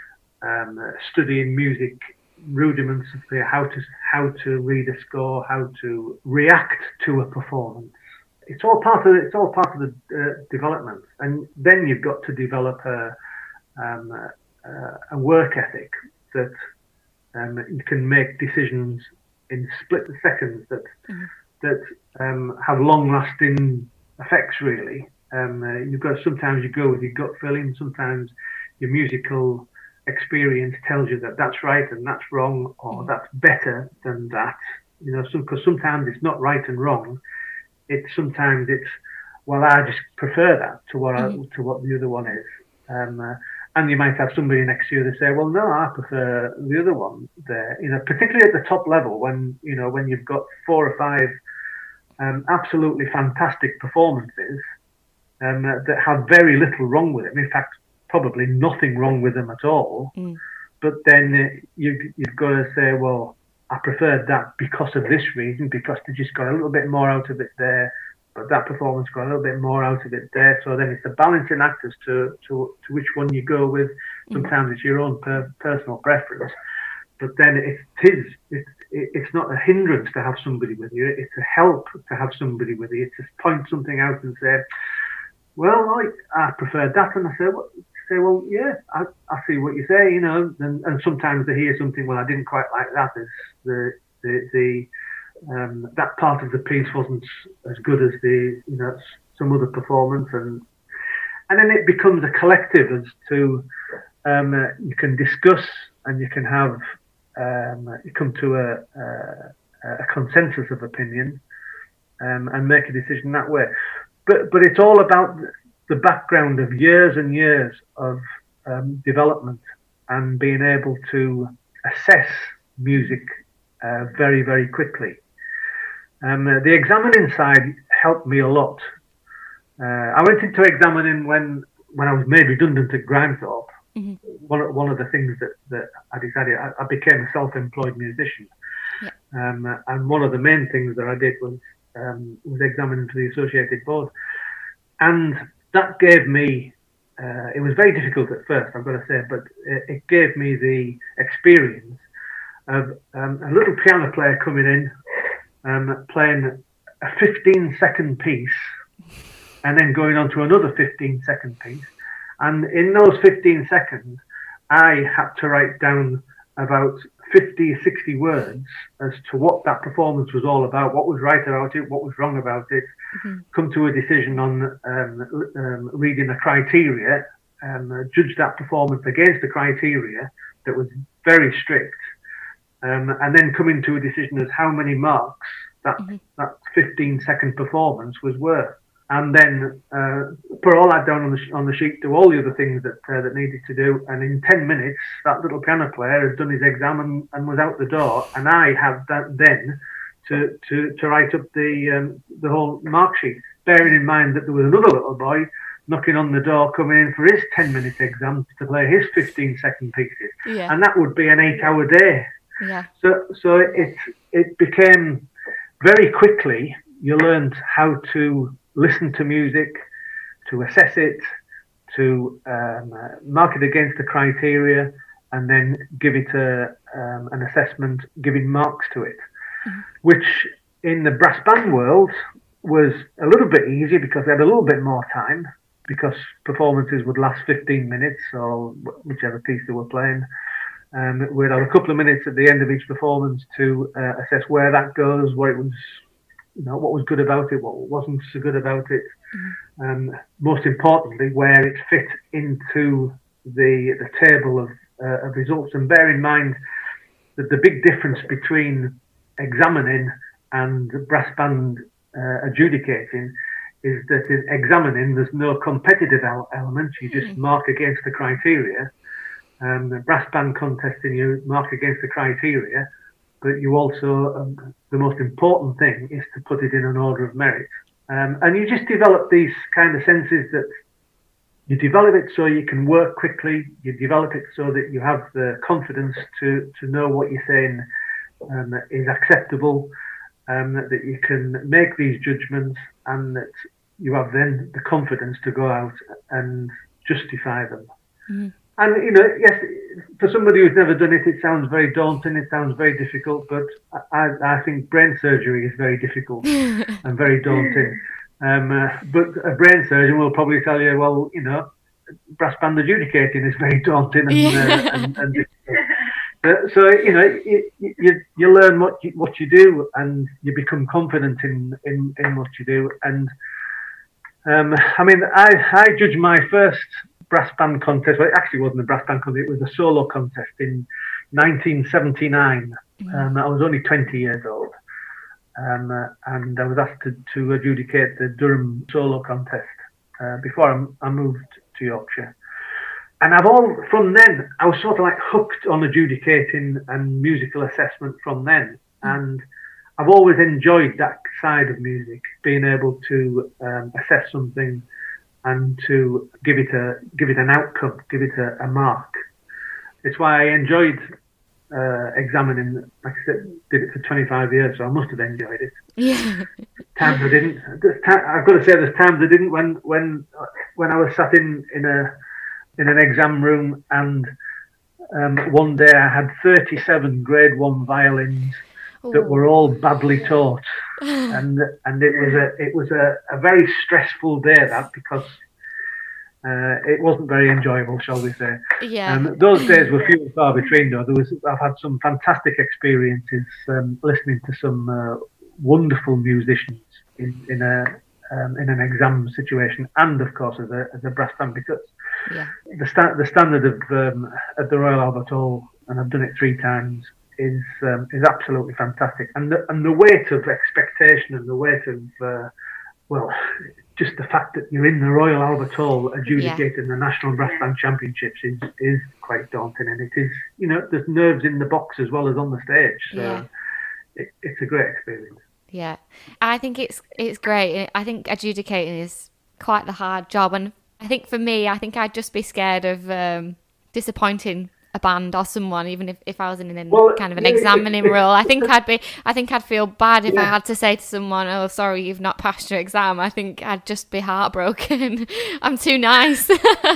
B: um, uh, studying music rudiments of the, how to how to read a score, how to react to a performance. It's all part of it's all part of the uh, development, and then you've got to develop a um, a, a work ethic that um, you can make decisions in split seconds that mm-hmm. that um, have long-lasting effects. Really, um, uh, you've got sometimes you go with your gut feeling. Sometimes your musical experience tells you that that's right and that's wrong, or mm-hmm. that's better than that. You know, because some, sometimes it's not right and wrong. it's sometimes it's, well, I just prefer that to what
A: mm-hmm.
B: I, to what the other one is. Um, uh, and you might have somebody next to you that say, well, no, I prefer the other one there. You know, particularly at the top level when, you know, when you've got four or five um, absolutely fantastic performances um, uh, that have very little wrong with them. In fact, probably nothing wrong with them at all.
A: Mm.
B: But then uh, you, you've got to say, well, I preferred that because of this reason, because they just got a little bit more out of it there. But that performance got a little bit more out of it there. So then it's a balancing act as to, to, to which one you go with. Sometimes mm. it's your own per, personal preference. But then it is, it's, it's not a hindrance to have somebody with you. It's a help to have somebody with you. It's just point something out and say, well, I, I preferred that. And I say, well, say, well yeah, I, I see what you say, you know. And, and sometimes they hear something, well, I didn't quite like that. As the, the, the, Um, that part of the piece wasn't as good as the, you know, some other performance, and and then it becomes a collective as to um, uh, you can discuss and you can have um, you come to a, a, a consensus of opinion um, and make a decision that way. But but it's all about the background of years and years of um, development and being able to assess music uh, very very quickly. Um, uh, the examining side helped me a lot. Uh, I went into examining when when I was made redundant at Grimethorpe. Mm-hmm. One one of the things that, that I decided, I, I became a self-employed musician, yeah. um, uh, and one of the main things that I did was um, was examining for the Associated Board, and that gave me. Uh, it was very difficult at first, I've got to say, but it, it gave me the experience of um, a little piano player coming in. Um, playing a fifteen second piece and then going on to another fifteen second piece. And in those fifteen seconds, I had to write down about fifty, sixty words as to what that performance was all about, what was right about it, what was wrong about it, mm-hmm. come to a decision on um, um, reading the criteria, and uh, judge that performance against the criteria that was very strict. Um, and then coming to a decision as how many marks that mm-hmm. that fifteen second performance was worth, and then uh, put all that down on the sh- on the sheet, do all the other things that uh, that needed to do, and in ten minutes that little piano player has done his exam and, and was out the door, and I had that then to to to write up the um, the whole mark sheet, bearing in mind that there was another little boy knocking on the door, coming in for his ten minute exam to play his fifteen second pieces, yeah. and that would be an eight hour day.
A: Yeah.
B: So so it it became very quickly you learned how to listen to music, to assess it, to um, uh, mark it against the criteria, and then give it a um, an assessment, giving marks to it, mm-hmm. which in the brass band world was a little bit easier because they had a little bit more time, because performances would last fifteen minutes or whichever piece they were playing. Um, we'd have a couple of minutes at the end of each performance to uh, assess where that goes, what it was, you know, what was good about it, what wasn't so good about it. Mm-hmm. Um, most importantly, where it fit into the the table of, uh, of results. And bear in mind that the big difference between examining and brass band uh, adjudicating is that in examining there's no competitive el- element. You just mm-hmm. mark against the criteria. Um, the brass band contesting, you mark against the criteria, but you also, um, the most important thing is to put it in an order of merit. Um, and you just develop these kind of senses that you develop it so you can work quickly, you develop it so that you have the confidence to, to know what you're saying um, is acceptable, um, that you can make these judgments, and that you have then the confidence to go out and justify them. Mm-hmm. And, you know, yes, for somebody who's never done it, it sounds very daunting, it sounds very difficult, but I, I think brain surgery is very difficult and very daunting. Um, uh, but a brain surgeon will probably tell you, well, you know, brass band adjudicating is very daunting and, yeah. uh, and, and difficult. Uh, so, you know, you, you, you learn what you, what you do, and you become confident in, in, in what you do. And, um, I mean, I, I judged my first brass band contest. Well, it actually wasn't a brass band contest, it was a solo contest in nineteen seventy-nine. Mm. Um, I was only twenty years old. um, uh, and I was asked to, to adjudicate the Durham solo contest uh, before I, I moved to Yorkshire. And I've all from then I was sort of like hooked on adjudicating and musical assessment from then, and I've always enjoyed that side of music, being able to um, assess something and to give it a give it an outcome, give it a, a mark. It's why I enjoyed uh, examining. Like I said, did it for twenty-five years, so I must have enjoyed it.
A: Yeah.
B: Times I didn't. I've got to say, there's times I didn't. When when when I was sat in in a in an exam room, and um, one day I had thirty-seven grade one violins Ooh. that were all badly taught, and and it was a it was a, a very stressful day, that, because uh, it wasn't very enjoyable, shall we say.
A: Yeah.
B: Um, those days were few and far between, though. There was I've had some fantastic experiences um, listening to some uh, wonderful musicians in in a um, in an exam situation, and of course as a as a brass band, because
A: yeah.
B: the sta- the standard of um, at the Royal Albert Hall, and I've done it three times, is um, is absolutely fantastic, and the and the weight of expectation and the weight of uh, well, just the fact that you're in the Royal Albert Hall adjudicating yeah. the National Brass Band Championships is is quite daunting, and it is, you know, there's nerves in the box as well as on the stage, so
A: yeah.
B: it, it's a great experience.
A: Yeah, I think it's it's great. I think adjudicating is quite the hard job, and I think for me, I think I'd just be scared of um, disappointing a band or someone, even if, if I was in an well, kind of an examining role. I think I'd be, I think I'd feel bad if yeah. I had to say to someone, "Oh, sorry, you've not passed your exam." I think I'd just be heartbroken. I'm too nice.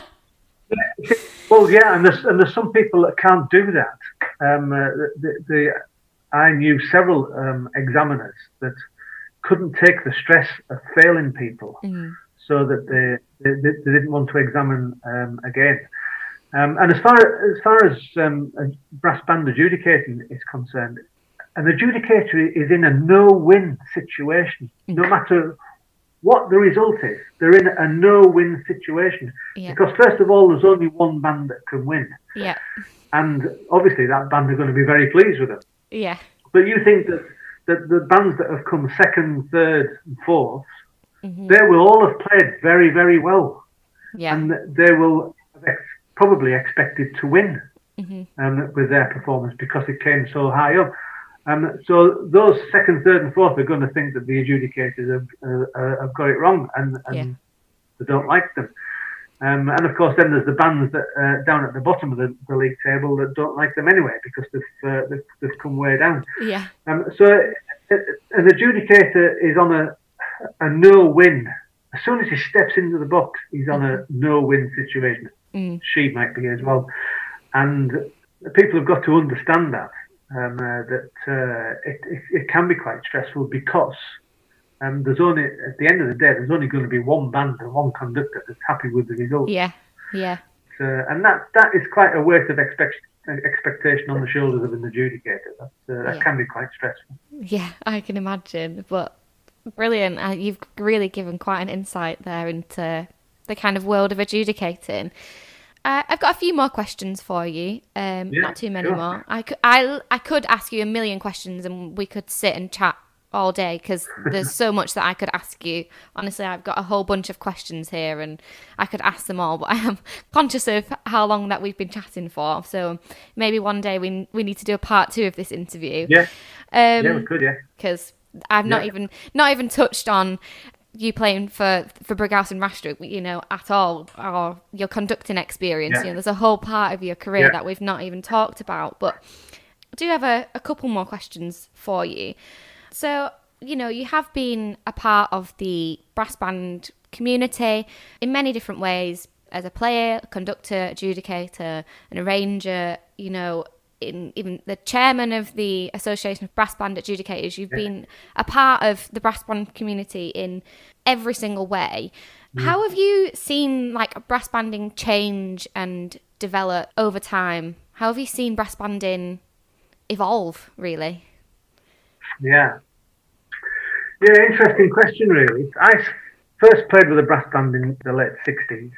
B: Well, yeah, and there's and there's some people that can't do that. Um, uh, the, the I knew several um, examiners that couldn't take the stress of failing people, mm. so that they, they they didn't want to examine um, again. Um, and as far as far as um, brass band adjudicating is concerned, an adjudicator is in a no-win situation. Mm. No matter what the result is, they're in a no-win situation, yeah. because first of all, there's only one band that can win.
A: Yeah.
B: And obviously, that band are going to be very pleased with them.
A: Yeah.
B: But you think that, that the bands that have come second, third, and fourth, mm-hmm. they will all have played very, very well.
A: Yeah.
B: And they will have ex- probably expected to win
A: mm-hmm.
B: um, with their performance, because it came so high up. Um, so those second, third, and fourth are going to think that the adjudicators have, uh, have got it wrong, and, and yeah. they don't like them. Um, and of course, then there's the bands that uh, down at the bottom of the, the league table that don't like them anyway, because they've uh, they've, they've come way down.
A: Yeah.
B: Um, so uh, an adjudicator is on a a no-win. As soon as he steps into the box, he's on a no-win situation.
A: Mm.
B: She might be as well, and people have got to understand that um, uh, that uh, it, it it can be quite stressful, because. And um, there's only, at the end of the day, there's only going to be one band and one conductor that's happy with the result.
A: Yeah, yeah.
B: So, and that that is quite a weight of expect, expectation on the shoulders of an adjudicator. That, uh, that yeah. can be quite stressful.
A: Yeah, I can imagine. But brilliant. Uh, you've really given quite an insight there into the kind of world of adjudicating. Uh, I've got a few more questions for you. Um, yeah, not too many
B: sure.
A: more. I could, I, I could ask you a million questions and we could sit and chat all day, because there's so much that I could ask you. Honestly, I've got a whole bunch of questions here and I could ask them all, but I am conscious of how long that we've been chatting for. So maybe one day we we need to do a part two of this interview.
B: Yeah,
A: um,
B: yeah, we could, yeah.
A: Because I've not
B: yeah.
A: even not even touched on you playing for for Brighouse and Rastrick, you know, at all, or your conducting experience. Yeah. You know, there's a whole part of your career yeah. that we've not even talked about. But I do have a, a couple more questions for you. So, you know, you have been a part of the brass band community in many different ways, as a player, conductor, adjudicator, an arranger, you know, in even the chairman of the Association of Brass Band Adjudicators. You've yeah. been a part of the brass band community in every single way. Mm. How have you seen, like, brass banding change and develop over time? How have you seen brass banding evolve, really?
B: Yeah. Yeah, interesting question, really. I first played with a brass band in the late sixties.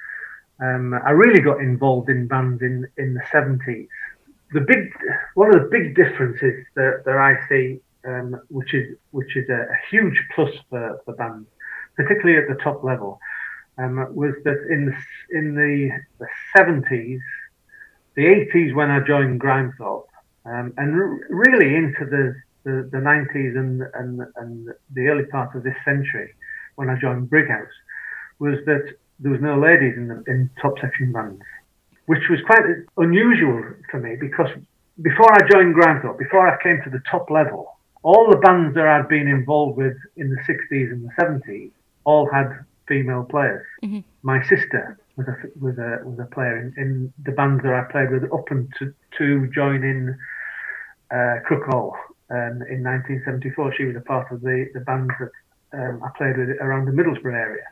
B: Um, I really got involved in bands in, in the seventies. The big, one of the big differences that, that I see um, which is which is a, a huge plus for, for bands, particularly at the top level, um, was that in the in the, the seventies, the eighties when I joined Grimethorpe, um, and r- really into the, the, the nineties and, and and the early part of this century when I joined Brighouse, was that there was no ladies in the in top section bands, which was quite unusual for me because before I joined Grimethorpe, before I came to the top level, all the bands that I'd been involved with in the sixties and the seventies all had female players. Mm-hmm. My sister was a was a was a player in, in the bands that I played with up until to join in uh, Crook Hall um, in nineteen seventy-four. She was a part of the the bands that um, I played with around the Middlesbrough area.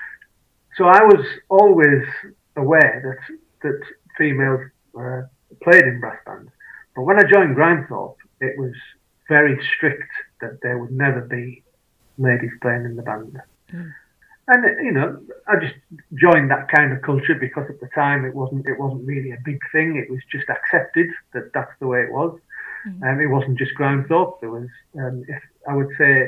B: So I was always aware that that females uh, played in brass bands. But when I joined Grimethorpe, it was very strict that there would never be ladies playing in the band. Mm. And you know, I just joined that kind of culture because at the time it wasn't it wasn't really a big thing. It was just accepted that that's the way it was. Mm. Um, it wasn't just Grimethorpe. There was, um, if I would say,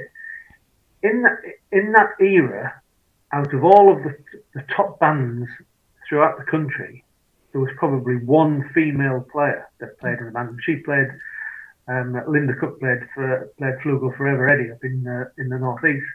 B: in that in that era, out of all of the, the top bands throughout the country, there was probably one female player that played in the band. She played. Um, Linda Cook played for played Flugel Forever Eddie up in uh, in the northeast,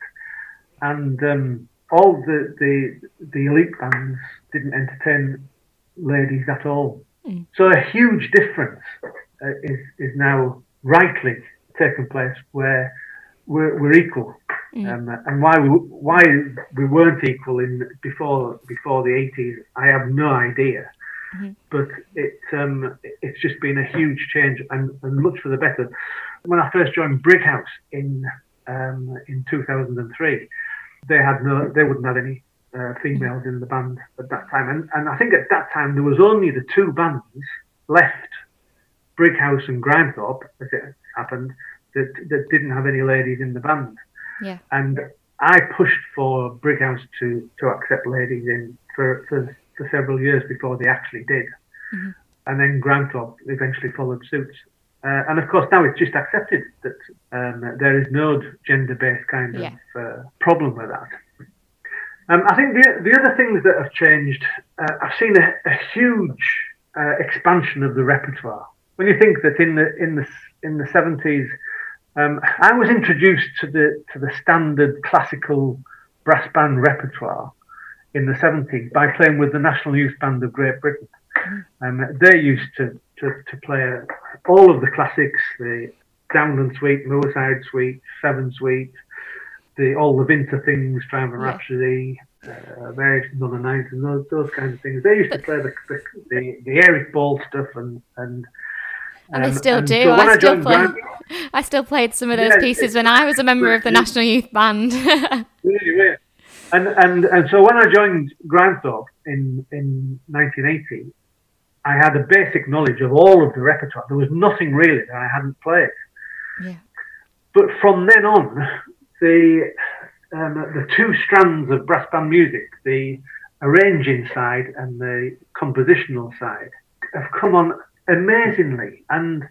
B: and um, all the, the the elite bands didn't entertain ladies at all. Mm. So a huge difference uh, is is now rightly taking place where we're, we're equal, mm. um, and why we why we weren't equal in before before the eighties, I have no idea. Mm-hmm. But it um, it's just been a huge change and, and much for the better. When I first joined Brighouse in um, in two thousand three, they had no, they wouldn't have any uh, females in the band at that time, and and I think at that time there was only the two bands left, Brighouse and Grimethorpe, as it happened, that that didn't have any ladies in the band.
A: Yeah,
B: and I pushed for Brighouse to to accept ladies in for for. for several years before they actually did. Mm-hmm. And then Grimethorpe eventually followed suit. Uh, and of course now it's just accepted that um, there is no gender-based kind yeah. of uh, problem with that. Um, I think the, the other things that have changed, uh, I've seen a, a huge uh, expansion of the repertoire. When you think that in the in the in the seventies, um, I was introduced to the to the standard classical brass band repertoire in the seventies by playing with the National Youth Band of Great Britain. Um, they used to, to, to play all of the classics, the Downland Suite, Moorside Suite, Seven Suite, the all the Winter things, Triumphant yeah. Rhapsody, uh, various None Nights, and those, those kinds of things. They used to play the the, the, the Eric Ball stuff, and and,
A: um, and they still and do. So I, I still play. Grand... I still played some of those yeah, pieces when I was a member of the National Youth Band.
B: Really weird. And, and and so when I joined Grimethorpe in, in nineteen eighty, I had a basic knowledge of all of the repertoire. There was nothing really that I hadn't played.
A: Yeah.
B: But from then on, the um, the two strands of brass band music, the arranging side and the compositional side, have come on amazingly. And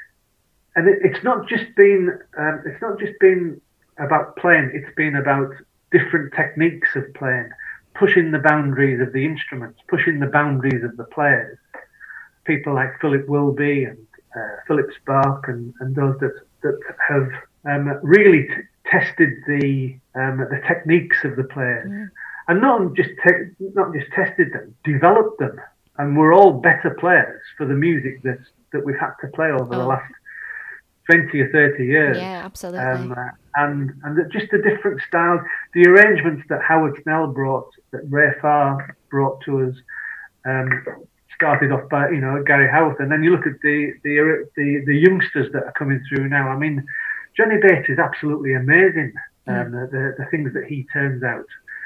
B: and it, it's not just been um, it's not just been about playing. It's been about different techniques of playing, pushing the boundaries of the instruments, pushing the boundaries of the players. People like Philip Wilby and uh, Philip Spark and, and those that that have um, really t- tested the um, the techniques of the players, mm. and not just te- not just tested them, developed them, and we're all better players for the music that that we've had to play over oh. the last twenty or thirty years.
A: Yeah, absolutely.
B: Um, uh, and and the, just the different styles, the arrangements that Howard Snell brought, that Ray Farr brought to us, um, started off by you know Gary Howarth, and then you look at the the the the youngsters that are coming through now. I mean, Johnny Bates is absolutely amazing. Um, mm. the, the the things that he turns out,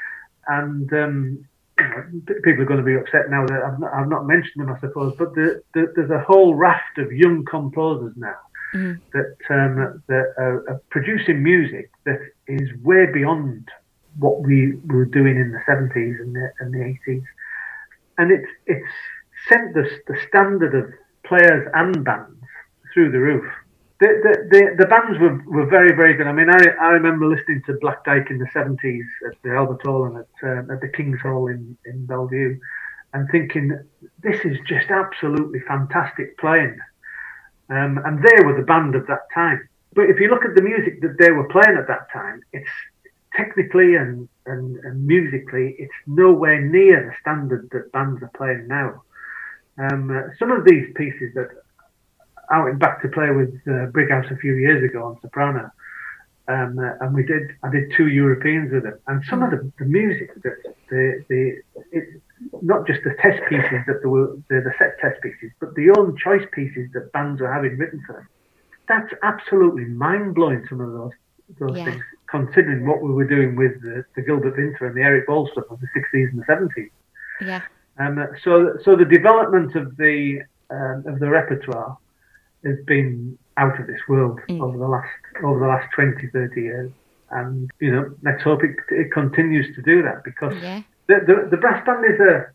B: and um, you know, people are going to be upset now that I've not, I've not mentioned them, I suppose. But the, the, there's a whole raft of young composers now. Mm. That um, that are, are producing music that is way beyond what we were doing in the seventies and the, and the eighties, and it's it's sent the the standard of players and bands through the roof. the, the, the, the bands were, were very, very good. I mean, I, I remember listening to Black Dyke in the seventies at the Albert Hall and at, uh, at the King's Hall in, in Bellevue, and thinking, this is just absolutely fantastic playing. Um, and they were the band of that time. But if you look at the music that they were playing at that time, it's technically and, and, and musically, it's nowhere near the standard that bands are playing now. Um, uh, some of these pieces that I went back to play with uh, Brighouse a few years ago on soprano, um, uh, and we did. I did two Europeans with them, and some of the, the music that the the it, not just the test pieces that there were the, the set test pieces, but the own choice pieces that bands were having written for them. That's absolutely mind blowing. Some of those those yeah. things, considering what we were doing with the, the Gilbert Winter and the Eric Ball stuff of the sixties and the seventies.
A: Yeah.
B: Um, uh, so so the development of the um, of the repertoire has been out of this world mm. over the last over the last twenty, thirty years, and you know, let's hope it, it continues to do that, because
A: yeah.
B: the, the the brass band is a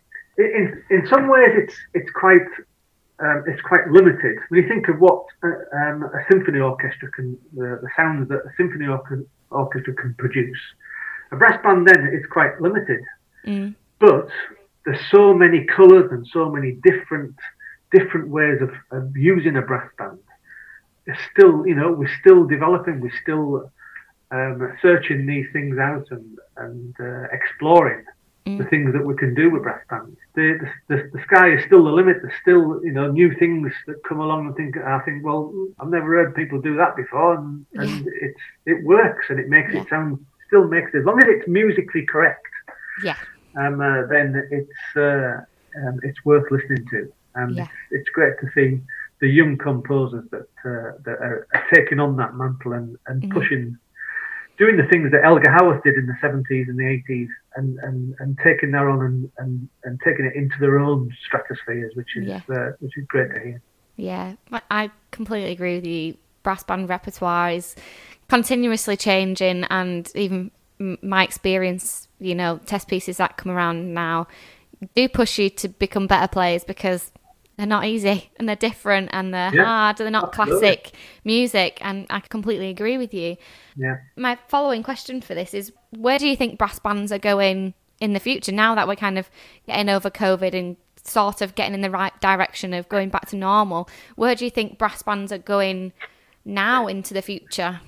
B: in in some ways it's it's quite um, it's quite limited when you think of what uh, um, a symphony orchestra can the, the sounds that a symphony or- orchestra can produce. A brass band then is quite limited,
A: mm.
B: but there's so many colours and so many different different ways of, of using a brass band. It's still, you know, we're still developing, we're still um, searching these things out and, and uh, exploring mm. the things that we can do with brass bands. The, the, the, the sky is still the limit. There's still, you know, new things that come along and think, I think, well, I've never heard people do that before, and,
A: yeah.
B: and it's it works, and it makes
A: yeah.
B: it sound, still makes it, as long as it's musically correct,
A: yeah.
B: um, uh, then it's uh, um, it's worth listening to. And
A: yeah.
B: it's, it's great to see the young composers that uh, that are, are taking on that mantle and, and mm-hmm. pushing, doing the things that Elgar Howarth did in the seventies and the eighties, and, and, and taking that on and, and, and taking it into their own stratospheres, which is
A: yeah.
B: uh, which is great to hear.
A: Yeah, I completely agree with you. Brass band repertoire is continuously changing, and even my experience, you know, test pieces that come around now do push you to become better players, because they're not easy and they're different and they're yeah, hard and they're not absolutely. Classic music, and I completely agree with you.
B: Yeah.
A: My following question for this is, where do you think brass bands are going in the future, now that we're kind of getting over COVID and sort of getting in the right direction of going back to normal? Where do you think brass bands are going now into the future?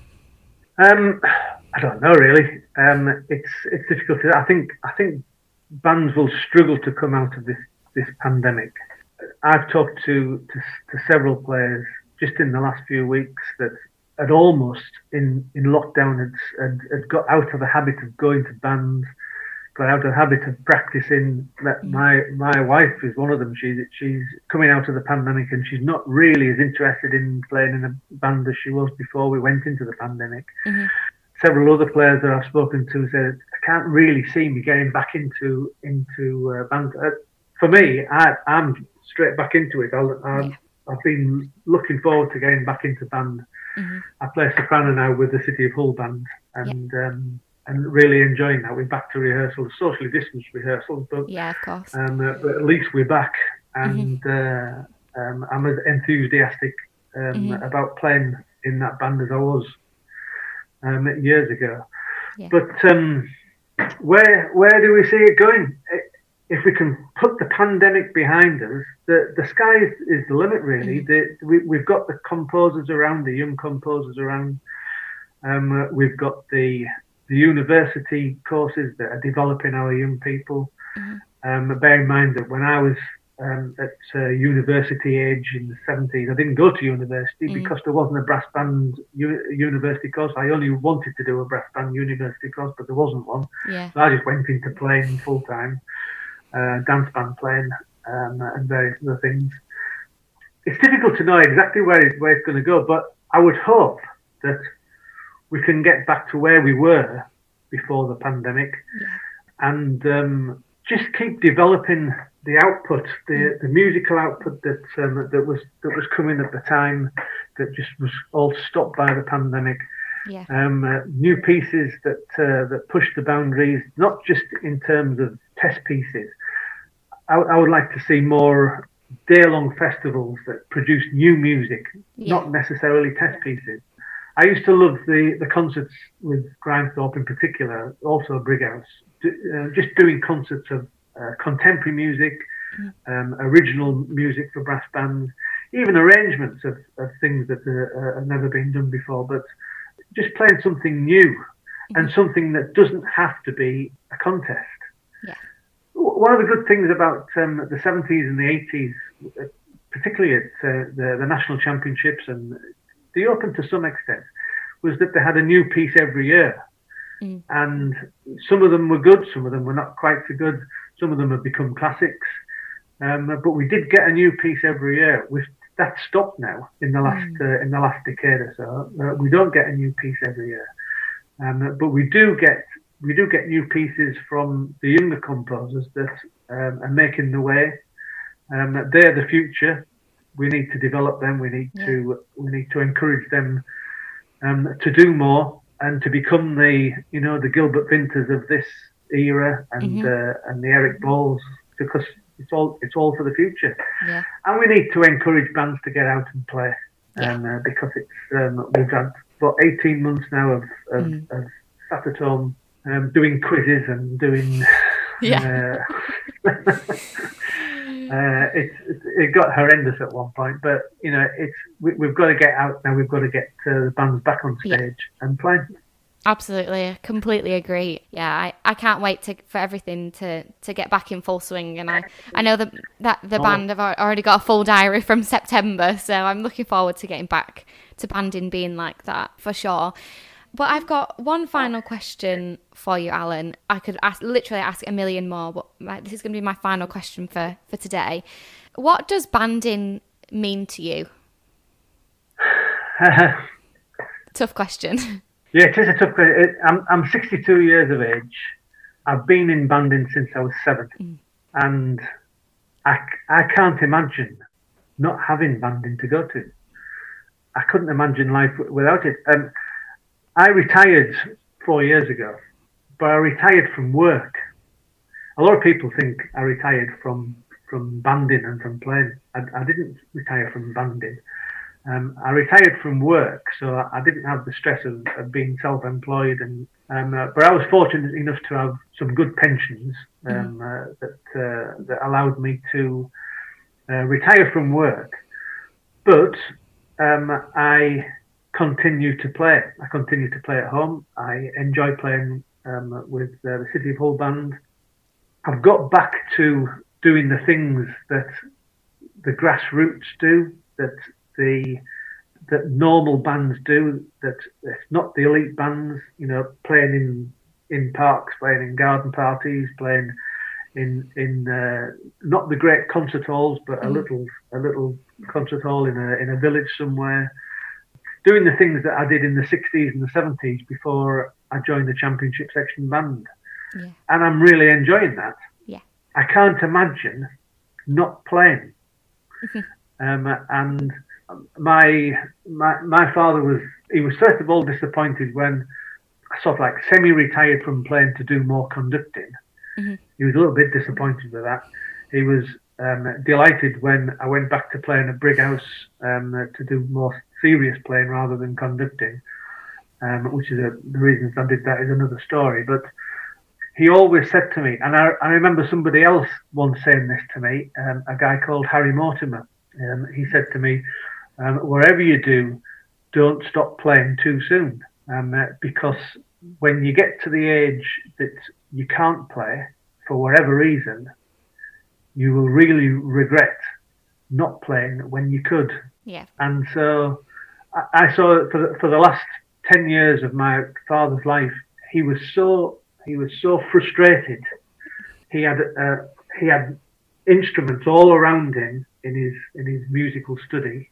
B: Um, I don't know really. Um, it's it's difficult to. I think I think bands will struggle to come out of this this pandemic. I've talked to, to to several players just in the last few weeks that had almost in, in lockdown had, had had got out of the habit of going to bands, got out of the habit of practicing. That my my wife is one of them. She's she's coming out of the pandemic, and she's not really as interested in playing in a band as she was before we went into the pandemic.
A: Mm-hmm.
B: Several other players that I've spoken to said, I can't really see me getting back into into uh, band. Uh, for me, I, I'm straight back into it. I'll, I've, yeah. I've been looking forward to getting back into band.
A: Mm-hmm.
B: I play soprano now with the City of Hull band, and yeah. um, and really enjoying that. We're back to rehearsals, socially distanced rehearsals, but
A: yeah, of course.
B: Um, uh, but at least we're back, and mm-hmm. uh, um, I'm as enthusiastic um, mm-hmm. about playing in that band as I was um, years ago.
A: Yeah.
B: But um, where where do we see it going? If we can put the pandemic behind us, the, the sky is, is the limit, really. Mm-hmm. The, we, we've got the composers around, the young composers around. Um, uh, we've got the the university courses that are developing our young people.
A: Mm-hmm.
B: Um, bear in mind that when I was um, at uh, university age in the seventies, I didn't go to university mm-hmm. because there wasn't a brass band u- university course. I only wanted to do a brass band university course, but there wasn't one.
A: Yeah.
B: So I just went into playing full time. Uh, dance band playing um, and various other things. It's difficult to know exactly where, it, where it's going to go, but I would hope that we can get back to where we were before the pandemic,
A: yeah.
B: and um, just keep developing the output, the, mm. the musical output that um, that was that was coming at the time, that just was all stopped by the pandemic.
A: Yeah.
B: Um, uh, new pieces that uh, that push the boundaries, not just in terms of test pieces. I, I would like to see more day-long festivals that produce new music,
A: Yeah.
B: not necessarily test pieces. I used to love the, the concerts with Grimethorpe in particular, also Brighouse, do, uh, just doing concerts of uh, contemporary music,
A: Mm.
B: um, original music for brass bands, even arrangements of, of things that uh, have never been done before, but just playing something new
A: Mm-hmm.
B: and something that doesn't have to be a contest.
A: Yeah.
B: One of the good things about um, the seventies and the eighties, particularly at uh, the, the national championships and the Open to some extent, was that they had a new piece every year.
A: Mm.
B: And some of them were good, some of them were not quite so good, some of them have become classics. Um, but we did get a new piece every year. We've, that's stopped now in the last
A: Mm.
B: uh, in the last decade or so. Uh, we don't get a new piece every year, um, but we do get we do get new pieces from the younger composers that um, are making the way. Um, they're the future. We need to develop them. We need
A: Yeah.
B: to we need to encourage them um, to do more and to become the you know the Gilbert Vinters of this era and
A: Mm-hmm.
B: uh, and the Eric Balls, because it's all it's all for the future.
A: Yeah.
B: And we need to encourage bands to get out and play,
A: Yeah.
B: um, uh, because it's um, we've had about eighteen months now of of,
A: Mm.
B: of sat at home um, doing quizzes and doing.
A: Yeah.
B: Uh, uh, it's, it, it got horrendous at one point, but you know it's we, we've got to get out now. We've got to get uh, the bands back on stage
A: Yeah.
B: and play.
A: Absolutely, I completely agree. Yeah, I, I can't wait to for everything to, to get back in full swing, and I, I know that that the
B: Oh.
A: band have al- already got a full diary from September, so I'm looking forward to getting back to banding being like that for sure. But I've got one final question for you, Alan. I could ask, literally ask a million more, but my, this is going to be my final question for, for today. What does banding mean to you? Tough question.
B: Yeah, it is a tough question. I'm I'm sixty-two years of age. I've been in banding since I was seven, mm. and I, I can't imagine not having banding to go to. I couldn't imagine life without it. Um, I retired four years ago, but I retired from work. A lot of people think I retired from from banding and from playing. I, I didn't retire from banding. Um, I retired from work, so I didn't have the stress of, of being self-employed. And um, uh, but I was fortunate enough to have some good pensions um, mm. uh, that uh, that allowed me to uh, retire from work. But um, I continue to play. I continue to play at home. I enjoy playing um, with uh, the City of Hull band. I've got back to doing the things that the grassroots do, that the that normal bands do, that it's not the elite bands, you know, playing in in parks, playing in garden parties, playing in in uh, not the great concert halls, but a mm. little a little concert hall in a in a village somewhere, doing the things that I did in the sixties and the seventies before I joined the championship section band. Yeah. And I'm really enjoying that.
A: Yeah.
B: I can't imagine not playing. um, and my my my father was he was first of all disappointed when I sort of like semi-retired from playing to do more conducting. Mm-hmm. He was a little bit disappointed with that. He was um, delighted when I went back to playing at Brighouse um, uh, to do more serious playing rather than conducting, um, which is a, the reasons I did that is another story. But he always said to me, and I, I remember somebody else once saying this to me, um, a guy called Harry Mortimer. Um, he said to me, um, whatever you do, don't stop playing too soon, um, uh, because when you get to the age that you can't play for whatever reason, you will really regret not playing when you could.
A: Yeah.
B: And so I, I saw for the, for the last ten years of my father's life, he was so he was so frustrated. He had uh, he had instruments all around him in his in his musical study,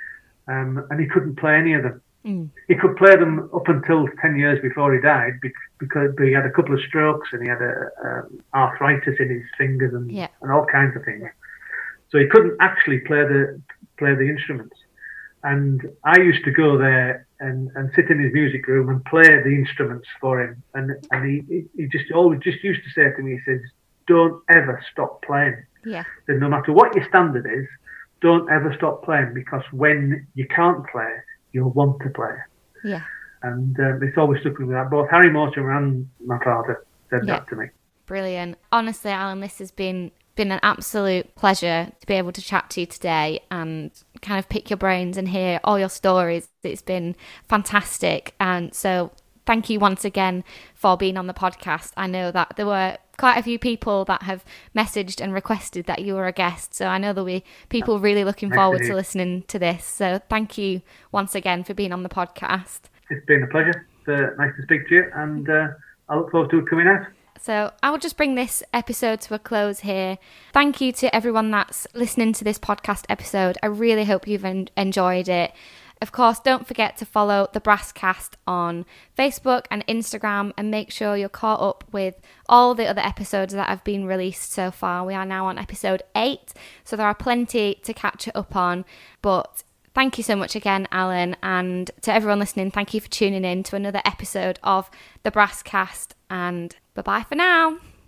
B: um, and he couldn't play any of them. Mm. He could play them up until ten years before he died, because he had a couple of strokes and he had a, a arthritis in his fingers and,
A: yeah.
B: and all kinds of things. So he couldn't actually play the play the instruments. And I used to go there and, and sit in his music room and play the instruments for him. And and he, he just always just used to say to me, he says, "Don't ever stop playing.
A: Yeah.
B: Then no matter what your standard is, don't ever stop playing, because when you can't play, you'll want to play.
A: Yeah.
B: And um, it's always stuck with me that. Both Harry Mortimer and my father said
A: Yeah.
B: that to me.
A: Brilliant. Honestly, Alan, this has been been an absolute pleasure to be able to chat to you today and kind of pick your brains and hear all your stories. It's been fantastic. And so thank you once again for being on the podcast. I know that there were quite a few people that have messaged and requested that you were a guest. So I know there'll be people really looking
B: nice
A: forward
B: to,
A: to listening to this. So thank you once again for being on the podcast.
B: It's been a pleasure. It's uh, nice to speak to you, and uh, I look forward to it coming out.
A: So I will just bring this episode to a close here. Thank you to everyone that's listening to this podcast episode. I really hope you've en- enjoyed it. Of course, don't forget to follow the Brasscast on Facebook and Instagram, and make sure you're caught up with all the other episodes that have been released so far. We are now on episode eight, so there are plenty to catch up on. But thank you so much again, Alan, and to everyone listening, thank you for tuning in to another episode of the Brasscast, and bye-bye for now.